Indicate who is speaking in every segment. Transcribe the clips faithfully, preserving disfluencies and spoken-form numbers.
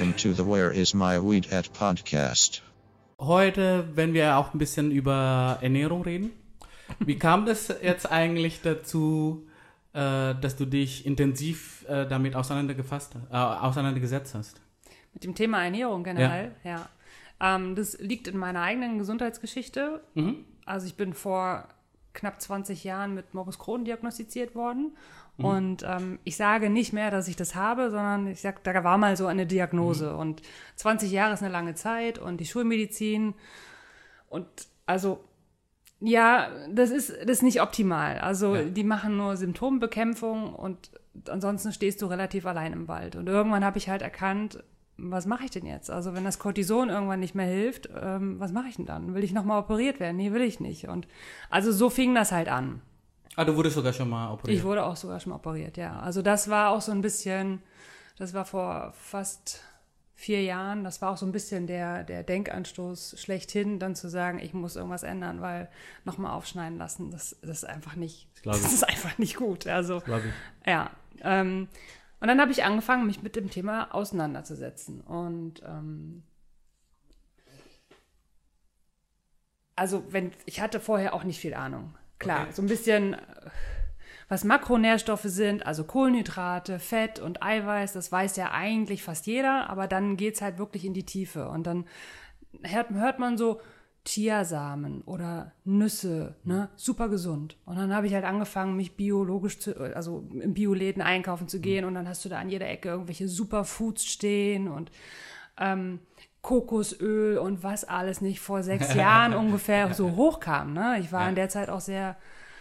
Speaker 1: Welcome to the Where is my weed at Podcast.
Speaker 2: Heute werden wir auch ein bisschen über Ernährung reden. Wie kam das jetzt eigentlich dazu, äh, dass du dich intensiv äh, damit auseinandergefasst, äh, auseinandergesetzt hast?
Speaker 3: Mit dem Thema Ernährung generell, ja. ja. Ähm, das liegt in meiner eigenen Gesundheitsgeschichte. Mhm. Also ich bin vor knapp zwanzig Jahren mit Morbus Crohn diagnostiziert worden. Mhm. Und ähm, ich sage nicht mehr, dass ich das habe, sondern ich sage, da war mal so eine Diagnose. Mhm. Und zwanzig Jahre ist eine lange Zeit und die Schulmedizin. Und also, ja, das ist, das ist nicht optimal. Also ja. Die machen nur Symptombekämpfung und ansonsten stehst du relativ allein im Wald. Und irgendwann habe ich halt erkannt, was mache ich denn jetzt? Also wenn das Cortison irgendwann nicht mehr hilft, ähm, was mache ich denn dann? Will ich nochmal operiert werden? Nee, will ich nicht. Und also so fing das halt an.
Speaker 2: Ah, du wurdest sogar schon mal operiert?
Speaker 3: Ich wurde auch sogar schon mal operiert, ja. Also das war auch so ein bisschen, das war vor fast vier Jahren, das war auch so ein bisschen der, der Denkanstoß schlechthin, dann zu sagen, ich muss irgendwas ändern, weil nochmal aufschneiden lassen, das, das ist einfach nicht, das, das ist einfach nicht gut. Also, ja, ähm, und dann habe ich angefangen, mich mit dem Thema auseinanderzusetzen. Und ähm, also wenn ich hatte vorher auch nicht viel Ahnung. Klar, okay. So ein bisschen, was Makronährstoffe sind, also Kohlenhydrate, Fett und Eiweiß, das weiß ja eigentlich fast jeder, aber dann geht's halt wirklich in die Tiefe. Und dann hört, hört man so Chiasamen oder Nüsse, ne, super gesund. Und dann habe ich halt angefangen, mich biologisch zu, also in Bioläden einkaufen zu gehen und dann hast du da an jeder Ecke irgendwelche Superfoods stehen und ähm, Kokosöl und was alles nicht vor sechs Jahren ungefähr so hochkam, ne. Ich war ja. in der Zeit auch sehr,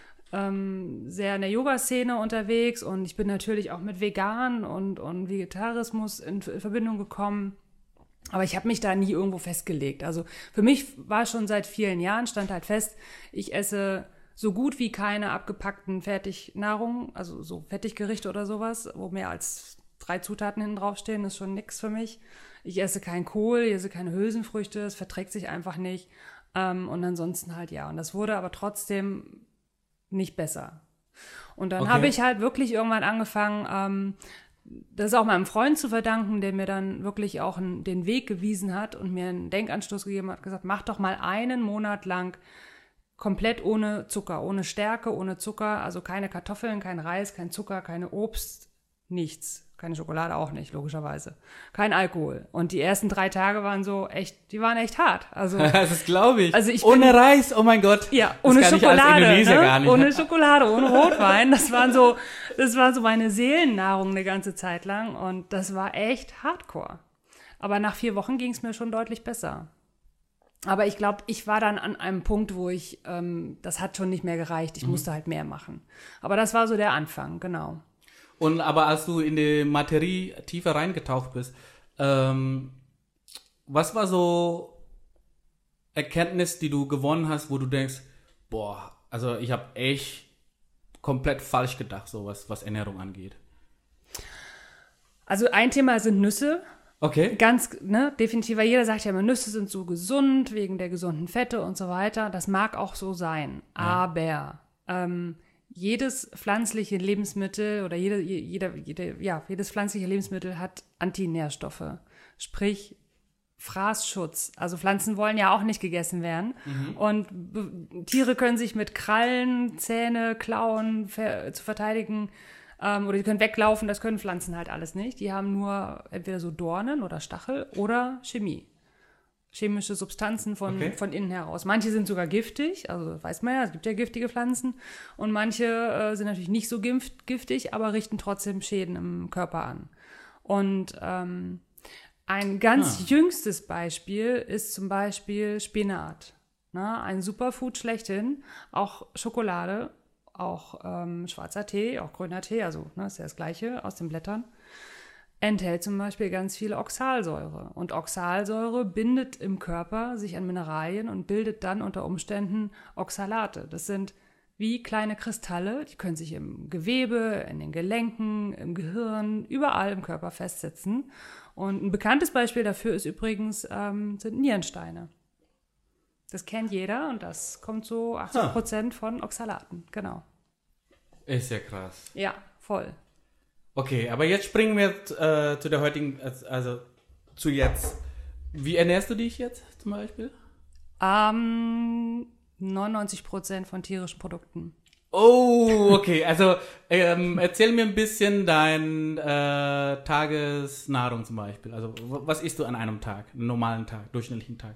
Speaker 3: ähm, sehr in der Yoga-Szene unterwegs und ich bin natürlich auch mit Vegan und, und Vegetarismus in, in Verbindung gekommen. Aber ich habe mich da nie irgendwo festgelegt. Also für mich war schon seit vielen Jahren, stand halt fest, ich esse so gut wie keine abgepackten Fertignahrung, also so Fertiggerichte oder sowas, wo mehr als drei Zutaten hinten draufstehen, ist schon nix für mich. Ich esse keinen Kohl, ich esse keine Hülsenfrüchte, es verträgt sich einfach nicht. Ähm, und ansonsten halt ja. Und das wurde aber trotzdem nicht besser. Und dann okay. habe ich halt wirklich irgendwann angefangen, ähm, das ist auch meinem Freund zu verdanken, der mir dann wirklich auch einen, den Weg gewiesen hat und mir einen Denkanstoß gegeben hat, gesagt, mach doch mal einen Monat lang komplett ohne Zucker, ohne Stärke, ohne Zucker, also keine Kartoffeln, kein Reis, kein Zucker, keine Obst, nichts. Keine Schokolade auch nicht, logischerweise. Kein Alkohol. Und die ersten drei Tage waren so echt, die waren echt hart. Also,
Speaker 2: das glaube ich.
Speaker 3: Also ich
Speaker 2: ohne
Speaker 3: bin,
Speaker 2: Reis, oh mein Gott.
Speaker 3: Ja, ohne
Speaker 2: das
Speaker 3: Schokolade.
Speaker 2: Ne? Gar nicht.
Speaker 3: Ohne Schokolade, ohne Rotwein. Das waren so, das war so meine Seelennahrung eine ganze Zeit lang. Und das war echt hardcore. Aber nach vier Wochen ging es mir schon deutlich besser. Aber ich glaube, ich war dann an einem Punkt, wo ich, ähm, das hat schon nicht mehr gereicht. Ich mhm. musste halt mehr machen. Aber das war so der Anfang, genau.
Speaker 2: Und aber als du in die Materie tiefer reingetaucht bist, ähm, was war so Erkenntnis, die du gewonnen hast, wo du denkst, boah, also ich habe echt komplett falsch gedacht, so was, was Ernährung angeht?
Speaker 3: Also ein Thema sind Nüsse.
Speaker 2: Okay.
Speaker 3: Ganz, ne, definitiv, weil jeder sagt ja immer, Nüsse sind so gesund, wegen der gesunden Fette und so weiter. Das mag auch so sein. Ja. Aber ähm, jedes pflanzliche Lebensmittel oder jede, jeder, jede, ja, jedes pflanzliche Lebensmittel hat Antinährstoffe, sprich Fraßschutz. Also Pflanzen wollen ja auch nicht gegessen werden. Mhm. Und B- Tiere können sich mit Krallen, Zähne, Klauen ver- zu verteidigen ähm, oder die können weglaufen. Das können Pflanzen halt alles nicht. Die haben nur entweder so Dornen oder Stachel oder Chemie. Chemische Substanzen von, okay. von innen heraus. Manche sind sogar giftig, also weiß man ja, es gibt ja giftige Pflanzen. Und manche äh, sind natürlich nicht so gift, giftig, aber richten trotzdem Schäden im Körper an. Und ähm, ein ganz ah. jüngstes Beispiel ist zum Beispiel Spinat. Na, ein Superfood schlechthin, auch Schokolade, auch ähm, schwarzer Tee, auch grüner Tee, also ne, ist ja das Gleiche aus den Blättern. Enthält zum Beispiel ganz viel Oxalsäure. Und Oxalsäure bindet im Körper sich an Mineralien und bildet dann unter Umständen Oxalate. Das sind wie kleine Kristalle, die können sich im Gewebe, in den Gelenken, im Gehirn, überall im Körper festsetzen. Und ein bekanntes Beispiel dafür ist übrigens, ähm, sind Nierensteine. Das kennt jeder und das kommt so achtzig Prozent von Oxalaten, genau.
Speaker 2: Ist ja krass.
Speaker 3: Ja, voll.
Speaker 2: Okay, aber jetzt springen wir äh, zu der heutigen, also zu jetzt. Wie ernährst du dich jetzt zum Beispiel?
Speaker 3: Ähm, neunundneunzig Prozent von tierischen Produkten.
Speaker 2: Oh, okay. Also ähm, erzähl mir ein bisschen dein äh, Tagesnahrung zum Beispiel. Also w- was isst du an einem Tag, einen normalen Tag, durchschnittlichen Tag?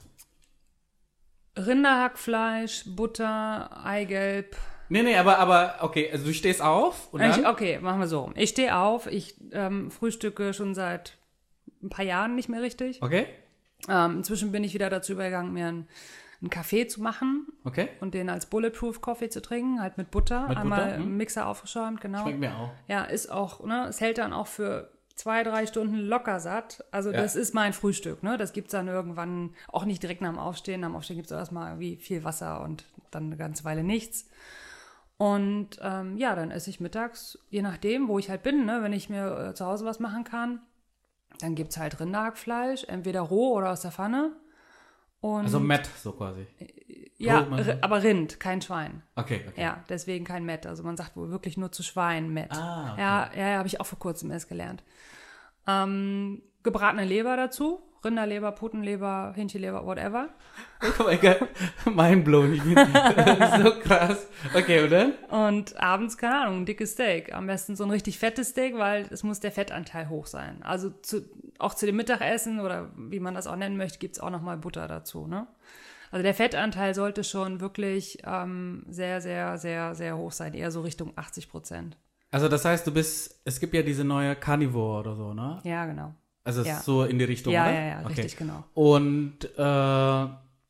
Speaker 3: Rinderhackfleisch, Butter, Eigelb.
Speaker 2: Nee, nee, aber, aber okay, also du stehst auf und dann?
Speaker 3: Ich, okay, machen wir so. Ich stehe auf, ich ähm, frühstücke schon seit ein paar Jahren nicht mehr richtig.
Speaker 2: Okay,
Speaker 3: Ähm, inzwischen bin ich wieder dazu übergegangen, mir einen, einen Kaffee zu machen
Speaker 2: okay.
Speaker 3: und den als Bulletproof Coffee zu trinken, halt mit Butter.
Speaker 2: Mit
Speaker 3: Einmal
Speaker 2: Butter, hm.
Speaker 3: im Mixer aufgeschäumt, genau.
Speaker 2: Schmeckt mir auch.
Speaker 3: Ja, ist auch, ne, es hält dann auch für zwei, drei Stunden locker satt. Also
Speaker 2: Ja.
Speaker 3: das ist mein Frühstück, ne? Das gibt's dann irgendwann auch nicht direkt nach dem Aufstehen. Nach dem Aufstehen gibt's auch erstmal wie viel Wasser und dann eine ganze Weile nichts. Und ähm, ja, dann esse ich mittags, je nachdem, wo ich halt bin, ne? Wenn ich mir äh, zu Hause was machen kann, dann gibt's halt Rinderhackfleisch, entweder roh oder aus der Pfanne. Und
Speaker 2: Also Matt so quasi.
Speaker 3: ja,
Speaker 2: roh, man-
Speaker 3: ri- aber Rind, kein Schwein.
Speaker 2: Okay, okay.
Speaker 3: Ja, deswegen kein Met. Also man sagt wohl wirklich nur zu Schwein Met.
Speaker 2: Ah, okay.
Speaker 3: Ja, ja, ja habe ich auch vor kurzem erst gelernt. Ähm, gebratene Leber dazu. Rinderleber, Putenleber, Hähnchenleber, whatever.
Speaker 2: Oh mein Gott, mindblown. Ich bin so krass. Okay, und dann?
Speaker 3: Und abends, keine Ahnung, ein dickes Steak. Am besten so ein richtig fettes Steak, weil es muss der Fettanteil hoch sein. Also zu, auch zu dem Mittagessen oder wie man das auch nennen möchte, gibt's auch nochmal Butter dazu, ne? Also der Fettanteil sollte schon wirklich ähm, sehr, sehr, sehr, sehr hoch sein. Eher so Richtung achtzig Prozent.
Speaker 2: Also das heißt, du bist, es gibt ja diese neue Carnivore oder so, ne?
Speaker 3: Ja, genau.
Speaker 2: Also es
Speaker 3: Ja.
Speaker 2: ist so in die Richtung,
Speaker 3: Ja,
Speaker 2: oder?
Speaker 3: ja, ja,
Speaker 2: Okay.
Speaker 3: richtig, genau.
Speaker 2: Und äh,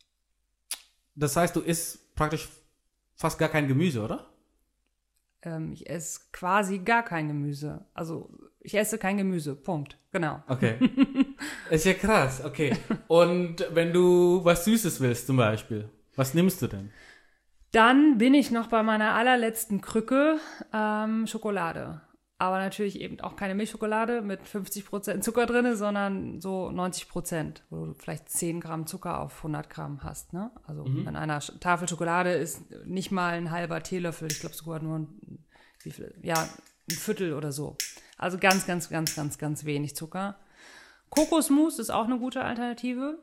Speaker 2: das heißt, du isst praktisch fast gar kein Gemüse, oder?
Speaker 3: Ähm, ich esse quasi gar kein Gemüse. Also ich esse kein Gemüse, Punkt. Genau.
Speaker 2: Okay. Ist ja krass, okay. Und wenn du was Süßes willst zum Beispiel, was nimmst du denn?
Speaker 3: Dann bin ich noch bei meiner allerletzten Krücke, ähm, Schokolade. Aber natürlich eben auch keine Milchschokolade mit fünfzig Prozent Zucker drin, sondern so neunzig Prozent, wo du vielleicht zehn Gramm Zucker auf hundert Gramm hast. Ne? Also
Speaker 2: Mhm.
Speaker 3: an einer Sch- Tafel Schokolade ist nicht mal ein halber Teelöffel, ich glaube sogar nur ein, wie viel, ja, ein Viertel oder so. Also ganz, ganz, ganz, ganz, ganz wenig Zucker. Kokosmus ist auch eine gute Alternative.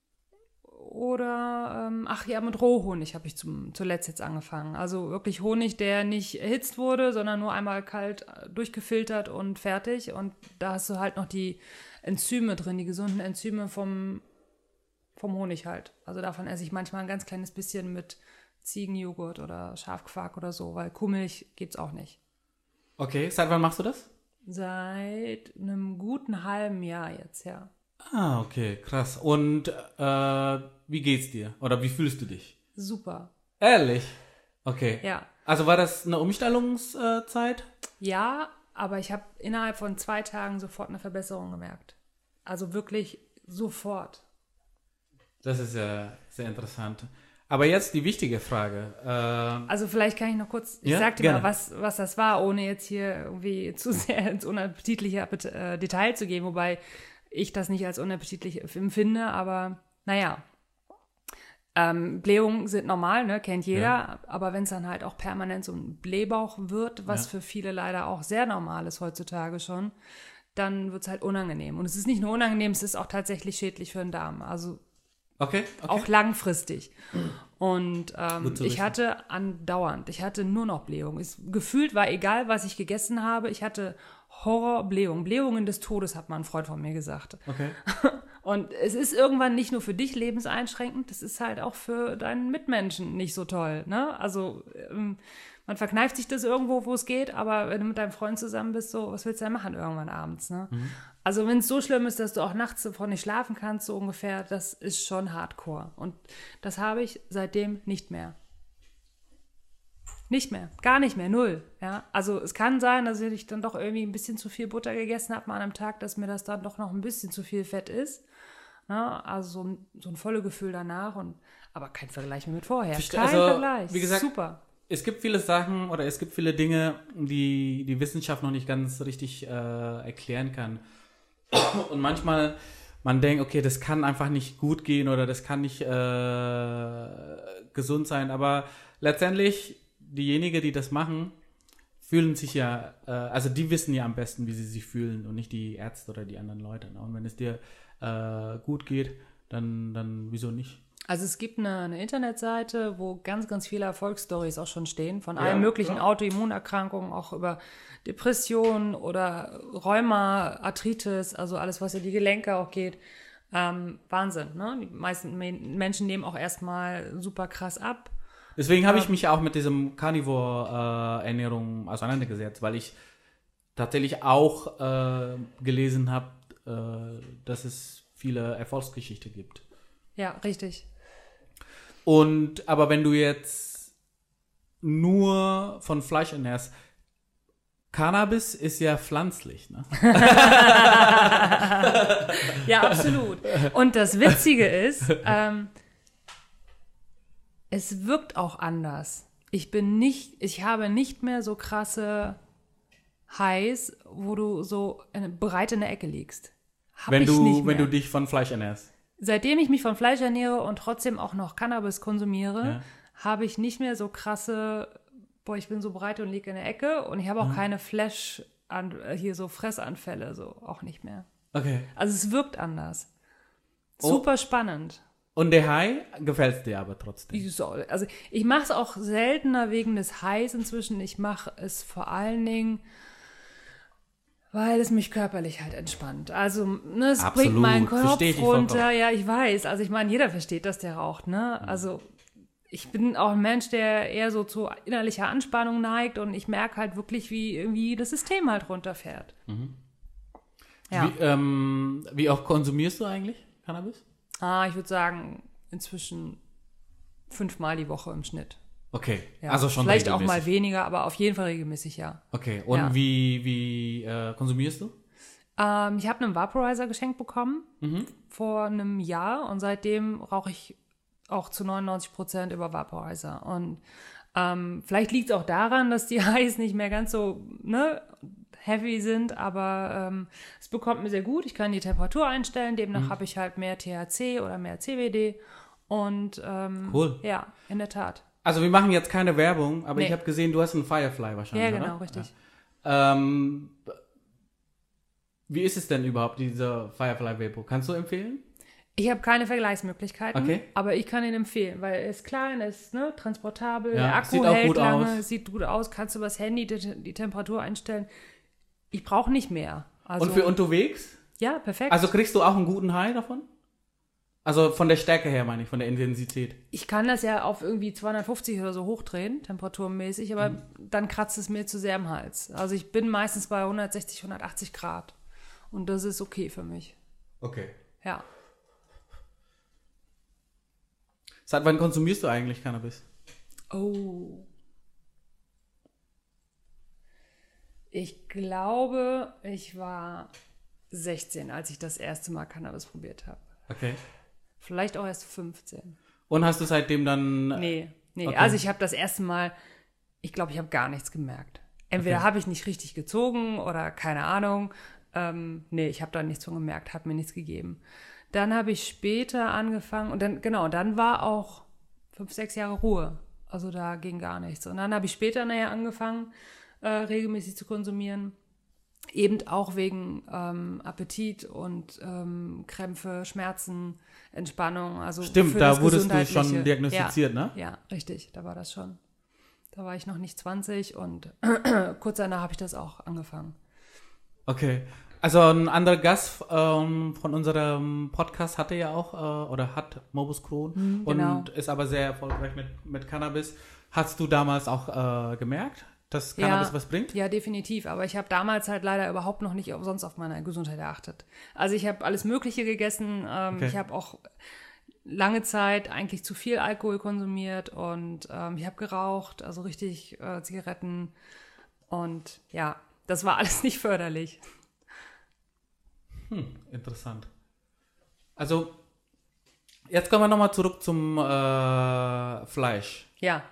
Speaker 3: Oder, ähm, ach ja, mit Rohhonig habe ich zum, zuletzt jetzt angefangen. Also wirklich Honig, der nicht erhitzt wurde, sondern nur einmal kalt äh, durchgefiltert und fertig. Und da hast du halt noch die Enzyme drin, die gesunden Enzyme vom, vom Honig halt. Also davon esse ich manchmal ein ganz kleines bisschen mit Ziegenjoghurt oder Schafquark oder so, weil Kuhmilch gibt's auch nicht.
Speaker 2: Okay, seit wann machst du das?
Speaker 3: Seit einem guten halben Jahr jetzt, ja.
Speaker 2: Ah, okay, krass. Und äh, wie geht's dir? Oder wie fühlst du dich?
Speaker 3: Super.
Speaker 2: Ehrlich? Okay.
Speaker 3: Ja.
Speaker 2: Also war das eine Umstellungszeit?
Speaker 3: Ja, aber ich habe innerhalb von zwei Tagen sofort eine Verbesserung gemerkt. Also wirklich sofort.
Speaker 2: Das ist ja sehr interessant. Aber jetzt die wichtige Frage. Äh,
Speaker 3: Also vielleicht kann ich noch kurz, ich
Speaker 2: Ja,
Speaker 3: sag dir
Speaker 2: gerne.
Speaker 3: mal, was, was das war, ohne jetzt hier irgendwie zu sehr ins unappetitliche Appet- äh, Detail zu gehen, wobei ich das nicht als unappetitlich empfinde, aber naja. Ähm, Blähungen sind normal, ne, kennt jeder,
Speaker 2: Ja.
Speaker 3: aber wenn es dann halt auch permanent so ein Blähbauch wird, was
Speaker 2: Ja.
Speaker 3: für viele leider auch sehr normal ist heutzutage schon, dann wird es halt unangenehm. Und es ist nicht nur unangenehm, es ist auch tatsächlich schädlich für den Darm. Also
Speaker 2: okay, okay.
Speaker 3: auch langfristig. Und ähm,
Speaker 2: Gut zu
Speaker 3: ich
Speaker 2: wissen.
Speaker 3: hatte andauernd, ich hatte nur noch Blähung. Es, gefühlt war egal, was ich gegessen habe, ich hatte Horrorblähung. Blähungen des Todes, hat mal ein Freund von mir gesagt.
Speaker 2: Okay.
Speaker 3: Und es ist irgendwann nicht nur für dich lebenseinschränkend, das ist halt auch für deinen Mitmenschen nicht so toll. Ne? Also ähm, man verkneift sich das irgendwo, wo es geht, aber wenn du mit deinem Freund zusammen bist, so, was willst du denn machen irgendwann abends? Ne?
Speaker 2: Mhm.
Speaker 3: Also wenn es so schlimm ist, dass du auch nachts davon nicht schlafen kannst, so ungefähr, das ist schon hardcore. Und das habe ich seitdem nicht mehr. Nicht mehr, gar nicht mehr, null. Ja? Also es kann sein, dass ich dann doch irgendwie ein bisschen zu viel Butter gegessen habe mal an einem Tag, dass mir das dann doch noch ein bisschen zu viel Fett ist. Ja? Also so ein, so ein volles Gefühl danach, und aber kein Vergleich mehr mit vorher.
Speaker 2: Verste-
Speaker 3: Kein
Speaker 2: also,
Speaker 3: Vergleich.
Speaker 2: wie gesagt,
Speaker 3: Super.
Speaker 2: Es gibt viele Sachen oder es gibt viele Dinge, die die Wissenschaft noch nicht ganz richtig äh, erklären kann. Und manchmal man denkt, okay, das kann einfach nicht gut gehen oder das kann nicht äh, gesund sein. Aber letztendlich, diejenigen, die das machen, fühlen sich ja, äh, also die wissen ja am besten, wie sie sich fühlen und nicht die Ärzte oder die anderen Leute. Ne? Und wenn es dir äh, gut geht, dann, dann wieso nicht?
Speaker 3: Also es gibt eine, eine Internetseite, wo ganz, ganz viele Erfolgsstories auch schon stehen, von
Speaker 2: Ja,
Speaker 3: allen möglichen
Speaker 2: ja.
Speaker 3: Autoimmunerkrankungen, auch über Depressionen oder Rheuma, Arthritis, also alles, was in die Gelenke auch geht. Ähm, Wahnsinn, ne? Die meisten Men- Menschen nehmen auch erstmal super krass ab.
Speaker 2: Deswegen habe ich mich auch mit diesem Carnivore-Ernährung auseinandergesetzt, weil ich tatsächlich auch äh, gelesen habe, äh, dass es viele Erfolgsgeschichten gibt.
Speaker 3: Ja, richtig.
Speaker 2: Und aber wenn du jetzt nur von Fleisch ernährst, Cannabis ist ja pflanzlich, ne?
Speaker 3: Ja, absolut. Und das Witzige ist, ähm, es wirkt auch anders. Ich bin nicht, ich habe nicht mehr so krasse Highs, wo du so in, bereit in der Ecke liegst. Hab
Speaker 2: wenn
Speaker 3: ich
Speaker 2: du,
Speaker 3: nicht mehr.
Speaker 2: wenn du dich von Fleisch ernährst.
Speaker 3: Seitdem ich mich von Fleisch ernähre und trotzdem auch noch Cannabis konsumiere,
Speaker 2: Ja.
Speaker 3: habe ich nicht mehr so krasse, boah, ich bin so breit und liege in der Ecke und ich habe auch
Speaker 2: Mhm.
Speaker 3: keine Flash, an, hier so Fressanfälle, so auch nicht mehr.
Speaker 2: Okay.
Speaker 3: Also es wirkt anders.
Speaker 2: Oh.
Speaker 3: Super spannend.
Speaker 2: Und der High gefällt dir aber trotzdem.
Speaker 3: Wie soll- Also ich mache es auch seltener wegen des Highs inzwischen. Ich mache es vor allen Dingen, weil es mich körperlich halt entspannt. Also ne, es
Speaker 2: Absolut.
Speaker 3: bringt meinen Kopf
Speaker 2: Versteh ich
Speaker 3: runter.
Speaker 2: vollkommen.
Speaker 3: Ja, ich weiß. Also ich meine, jeder versteht, dass der raucht. Ne? Also ich bin auch ein Mensch, der eher so zu innerlicher Anspannung neigt und ich merke halt wirklich, wie irgendwie das System halt runterfährt. Ja.
Speaker 2: Wie, ähm, wie oft konsumierst du eigentlich Cannabis?
Speaker 3: Ah, ich würde sagen, inzwischen fünfmal die Woche im Schnitt.
Speaker 2: Okay,
Speaker 3: Ja.
Speaker 2: also schon
Speaker 3: Vielleicht auch
Speaker 2: regelmäßig.
Speaker 3: mal weniger, aber auf jeden Fall regelmäßig, ja.
Speaker 2: Okay, und
Speaker 3: Ja.
Speaker 2: wie, wie äh, konsumierst du?
Speaker 3: Ähm, ich habe einen Vaporizer geschenkt bekommen
Speaker 2: Mhm.
Speaker 3: vor einem Jahr und seitdem rauche ich auch zu neunundneunzig Prozent über Vaporizer. Und ähm, vielleicht liegt es auch daran, dass die Highs nicht mehr ganz so ne, heavy sind, aber ähm, es bekommt mir sehr gut. Ich kann die Temperatur einstellen, demnach
Speaker 2: Mhm.
Speaker 3: habe ich halt mehr T H C oder mehr C B D. Und ähm,
Speaker 2: Cool.
Speaker 3: ja, in der Tat.
Speaker 2: Also wir machen jetzt keine Werbung, aber
Speaker 3: Nee.
Speaker 2: ich habe gesehen, du hast einen Firefly wahrscheinlich,
Speaker 3: Ja, genau,
Speaker 2: oder?
Speaker 3: richtig.
Speaker 2: Ja. Ähm, wie ist es denn überhaupt, dieser Firefly Vapor? Kannst du empfehlen?
Speaker 3: Ich habe keine Vergleichsmöglichkeiten,
Speaker 2: Okay.
Speaker 3: aber ich kann ihn empfehlen, weil er ist klein, er ist ne, transportabel,
Speaker 2: Ja,
Speaker 3: der Akku
Speaker 2: sieht auch
Speaker 3: hält
Speaker 2: gut
Speaker 3: lange,
Speaker 2: aus.
Speaker 3: sieht gut aus, kannst du übers Handy die, die Temperatur einstellen. Ich brauche nicht mehr. Also,
Speaker 2: Und für unterwegs?
Speaker 3: ja, perfekt.
Speaker 2: Also kriegst du auch einen guten High davon? Also von der Stärke her meine ich, von der Intensität.
Speaker 3: ich kann das ja auf irgendwie zweihundertfünfzig oder so hochdrehen, temperaturmäßig, aber
Speaker 2: Mhm.
Speaker 3: dann kratzt es mir zu sehr im Hals. Also ich bin meistens bei hundertsechzig, hundertachtzig Grad und das ist okay für mich.
Speaker 2: Okay.
Speaker 3: Ja.
Speaker 2: Seit wann konsumierst du eigentlich Cannabis?
Speaker 3: Oh. Ich glaube, ich war sechzehn, als ich das erste Mal Cannabis probiert habe.
Speaker 2: Okay.
Speaker 3: Vielleicht auch erst fünfzehn.
Speaker 2: Und hast du seitdem dann...
Speaker 3: Nee, nee.
Speaker 2: Okay.
Speaker 3: Also ich habe das erste Mal, ich glaube, ich habe gar nichts gemerkt. Entweder
Speaker 2: Okay.
Speaker 3: habe ich nicht richtig gezogen oder keine Ahnung. Ähm, nee, ich habe da nichts von gemerkt, hat mir nichts gegeben. Dann habe ich später angefangen und dann, genau, dann war auch fünf, sechs Jahre Ruhe. Also da ging gar nichts. Und dann habe ich später nachher angefangen, äh, regelmäßig zu konsumieren. Eben auch wegen ähm, Appetit und ähm, Krämpfe, Schmerzen, Entspannung. Also
Speaker 2: Stimmt,
Speaker 3: für
Speaker 2: da
Speaker 3: das
Speaker 2: wurdest du schon
Speaker 3: Gesundheitliche.
Speaker 2: diagnostiziert,
Speaker 3: ja,
Speaker 2: ne?
Speaker 3: Ja, richtig, da war das schon. Da war ich noch nicht zwanzig und kurz danach habe ich das auch angefangen.
Speaker 2: Okay. Also ein anderer Gast ähm, von unserem Podcast hatte ja auch, äh, oder hat Morbus Crohn
Speaker 3: Mhm, genau.
Speaker 2: und ist aber sehr erfolgreich mit, mit Cannabis. Hast du damals auch äh, gemerkt, dass Cannabis
Speaker 3: Ja.
Speaker 2: was bringt?
Speaker 3: Ja, definitiv. Aber ich habe damals halt leider überhaupt noch nicht auf, sonst auf meine Gesundheit geachtet. Also ich habe alles Mögliche gegessen. Ähm,
Speaker 2: Okay.
Speaker 3: Ich habe auch lange Zeit eigentlich zu viel Alkohol konsumiert und ähm, ich habe geraucht, also richtig äh, Zigaretten. Und ja, das war alles nicht förderlich.
Speaker 2: Hm, interessant. Also, jetzt kommen wir nochmal zurück zum äh, Fleisch.
Speaker 3: Ja,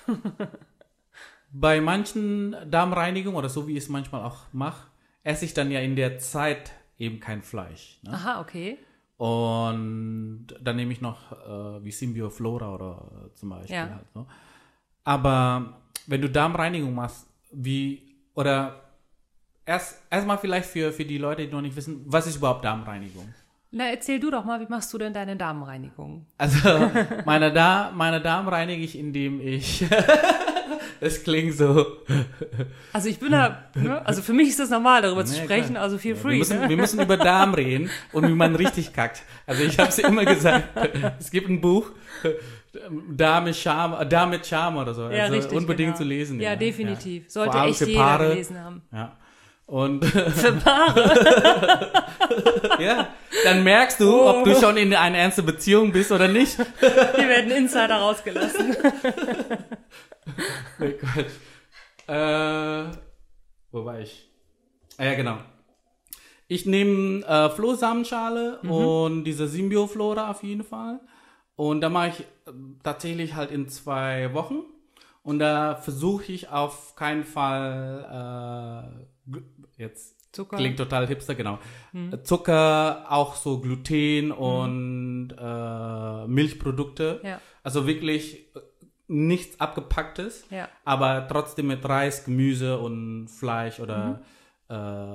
Speaker 2: Bei manchen Darmreinigungen, oder so wie ich es manchmal auch mache, esse ich dann ja in der Zeit eben kein Fleisch. Ne?
Speaker 3: aha, okay.
Speaker 2: Und dann nehme ich noch äh, wie Symbioflora oder äh, zum Beispiel.
Speaker 3: Ja.
Speaker 2: Halt, so. Aber wenn du Darmreinigung machst, wie, oder erst erstmal vielleicht für, für die Leute, die noch nicht wissen, was ist überhaupt Darmreinigung?
Speaker 3: Na, erzähl du doch mal, wie machst du denn deine Darmreinigung?
Speaker 2: Also, meine, da meine Darm reinige ich, indem ich... Das klingt so...
Speaker 3: Also ich bin da, ne? Also für mich ist das normal, darüber zu
Speaker 2: Nee,
Speaker 3: sprechen,
Speaker 2: klar.
Speaker 3: also feel
Speaker 2: Ja,
Speaker 3: free.
Speaker 2: wir, müssen,
Speaker 3: ne?
Speaker 2: wir müssen über Darm reden und wie man richtig kackt. Also ich habe es immer gesagt, es gibt ein Buch, Darm mit Charme, Darm mit Charme oder so.
Speaker 3: Ja,
Speaker 2: also
Speaker 3: richtig,
Speaker 2: unbedingt
Speaker 3: genau.
Speaker 2: zu lesen.
Speaker 3: Ja,
Speaker 2: Ja,
Speaker 3: definitiv.
Speaker 2: Ja.
Speaker 3: Sollte
Speaker 2: Vor allem
Speaker 3: echt
Speaker 2: für
Speaker 3: jeder
Speaker 2: Paare.
Speaker 3: gelesen haben.
Speaker 2: Ja. Und
Speaker 3: Für Paare.
Speaker 2: ja, dann merkst du,
Speaker 3: Oh.
Speaker 2: ob du schon in eine ernste Beziehung bist oder nicht.
Speaker 3: Hier werden Insider rausgelassen.
Speaker 2: Oh Gott. Äh, wo war ich? Ah, ja, genau. Ich nehme äh, Flohsamenschale
Speaker 3: Mhm.
Speaker 2: und diese Symbioflora auf jeden Fall. Und da mache ich äh, tatsächlich halt in zwei Wochen. Und da versuche ich auf keinen Fall, äh, gl- jetzt
Speaker 3: Zucker.
Speaker 2: klingt total hipster, genau.
Speaker 3: Mhm.
Speaker 2: Zucker, auch so Gluten und äh, Milchprodukte.
Speaker 3: Ja.
Speaker 2: Also wirklich nichts Abgepacktes,
Speaker 3: Ja.
Speaker 2: aber trotzdem mit Reis, Gemüse und Fleisch oder äh,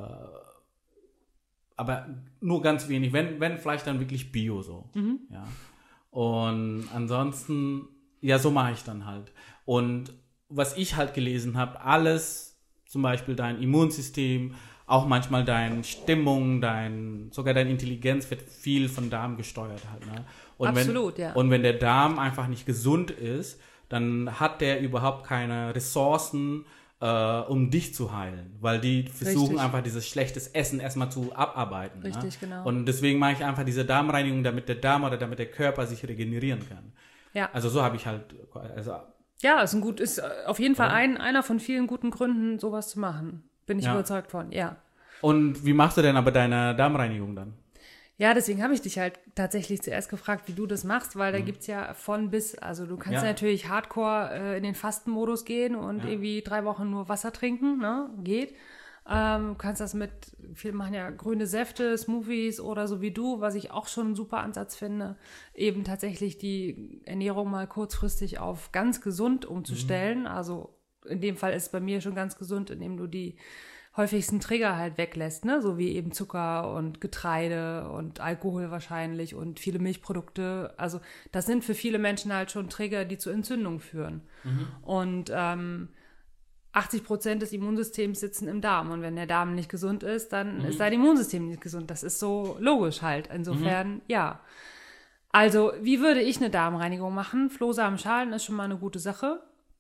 Speaker 2: aber nur ganz wenig, wenn, wenn Fleisch, dann wirklich Bio so. Ja. Und ansonsten, ja, so mache ich dann halt. Und was ich halt gelesen habe, alles, zum Beispiel dein Immunsystem, auch manchmal deine Stimmung, dein, sogar deine Intelligenz wird viel von Darm gesteuert halt. Ne? Und
Speaker 3: Absolut,
Speaker 2: wenn,
Speaker 3: ja.
Speaker 2: Und wenn der Darm einfach nicht gesund ist, dann hat der überhaupt keine Ressourcen, äh, um dich zu heilen, weil die versuchen
Speaker 3: Richtig.
Speaker 2: einfach dieses schlechtes Essen erstmal zu abarbeiten.
Speaker 3: Richtig,
Speaker 2: ne?
Speaker 3: genau.
Speaker 2: Und deswegen mache ich einfach diese Darmreinigung, damit der Darm oder damit der Körper sich regenerieren kann.
Speaker 3: Ja.
Speaker 2: Also so habe ich halt, also
Speaker 3: Ja, ist ein gut, ist äh, auf jeden Fall ein, einer von vielen guten Gründen, sowas zu machen. Bin ich
Speaker 2: Ja.
Speaker 3: überzeugt von, ja.
Speaker 2: Und wie machst du denn aber deine Darmreinigung dann?
Speaker 3: Ja, deswegen habe ich dich halt tatsächlich zuerst gefragt, wie du das machst, weil da
Speaker 2: Mhm.
Speaker 3: gibt's ja von bis, also du kannst
Speaker 2: Ja.
Speaker 3: natürlich hardcore äh, in den Fastenmodus gehen und
Speaker 2: Ja.
Speaker 3: irgendwie drei Wochen nur Wasser trinken, ne, geht. Ähm, du kannst das mit, viele machen ja grüne Säfte, Smoothies oder so wie du, was ich auch schon einen super Ansatz finde, eben tatsächlich die Ernährung mal kurzfristig auf ganz gesund umzustellen.
Speaker 2: Mhm.
Speaker 3: Also in dem Fall ist es bei mir schon ganz gesund, indem du die häufigsten Trigger halt weglässt, ne, so wie eben Zucker und Getreide und Alkohol wahrscheinlich und viele Milchprodukte. Also das sind für viele Menschen halt schon Trigger, die zu Entzündungen führen. Und ähm, achtzig Prozent des Immunsystems sitzen im Darm. Und wenn der Darm nicht gesund ist, dann ist dein Immunsystem nicht gesund. Das ist so logisch halt. Insofern, ja. Also, wie würde ich eine Darmreinigung machen? Flohsamenschalen ist schon mal eine gute Sache.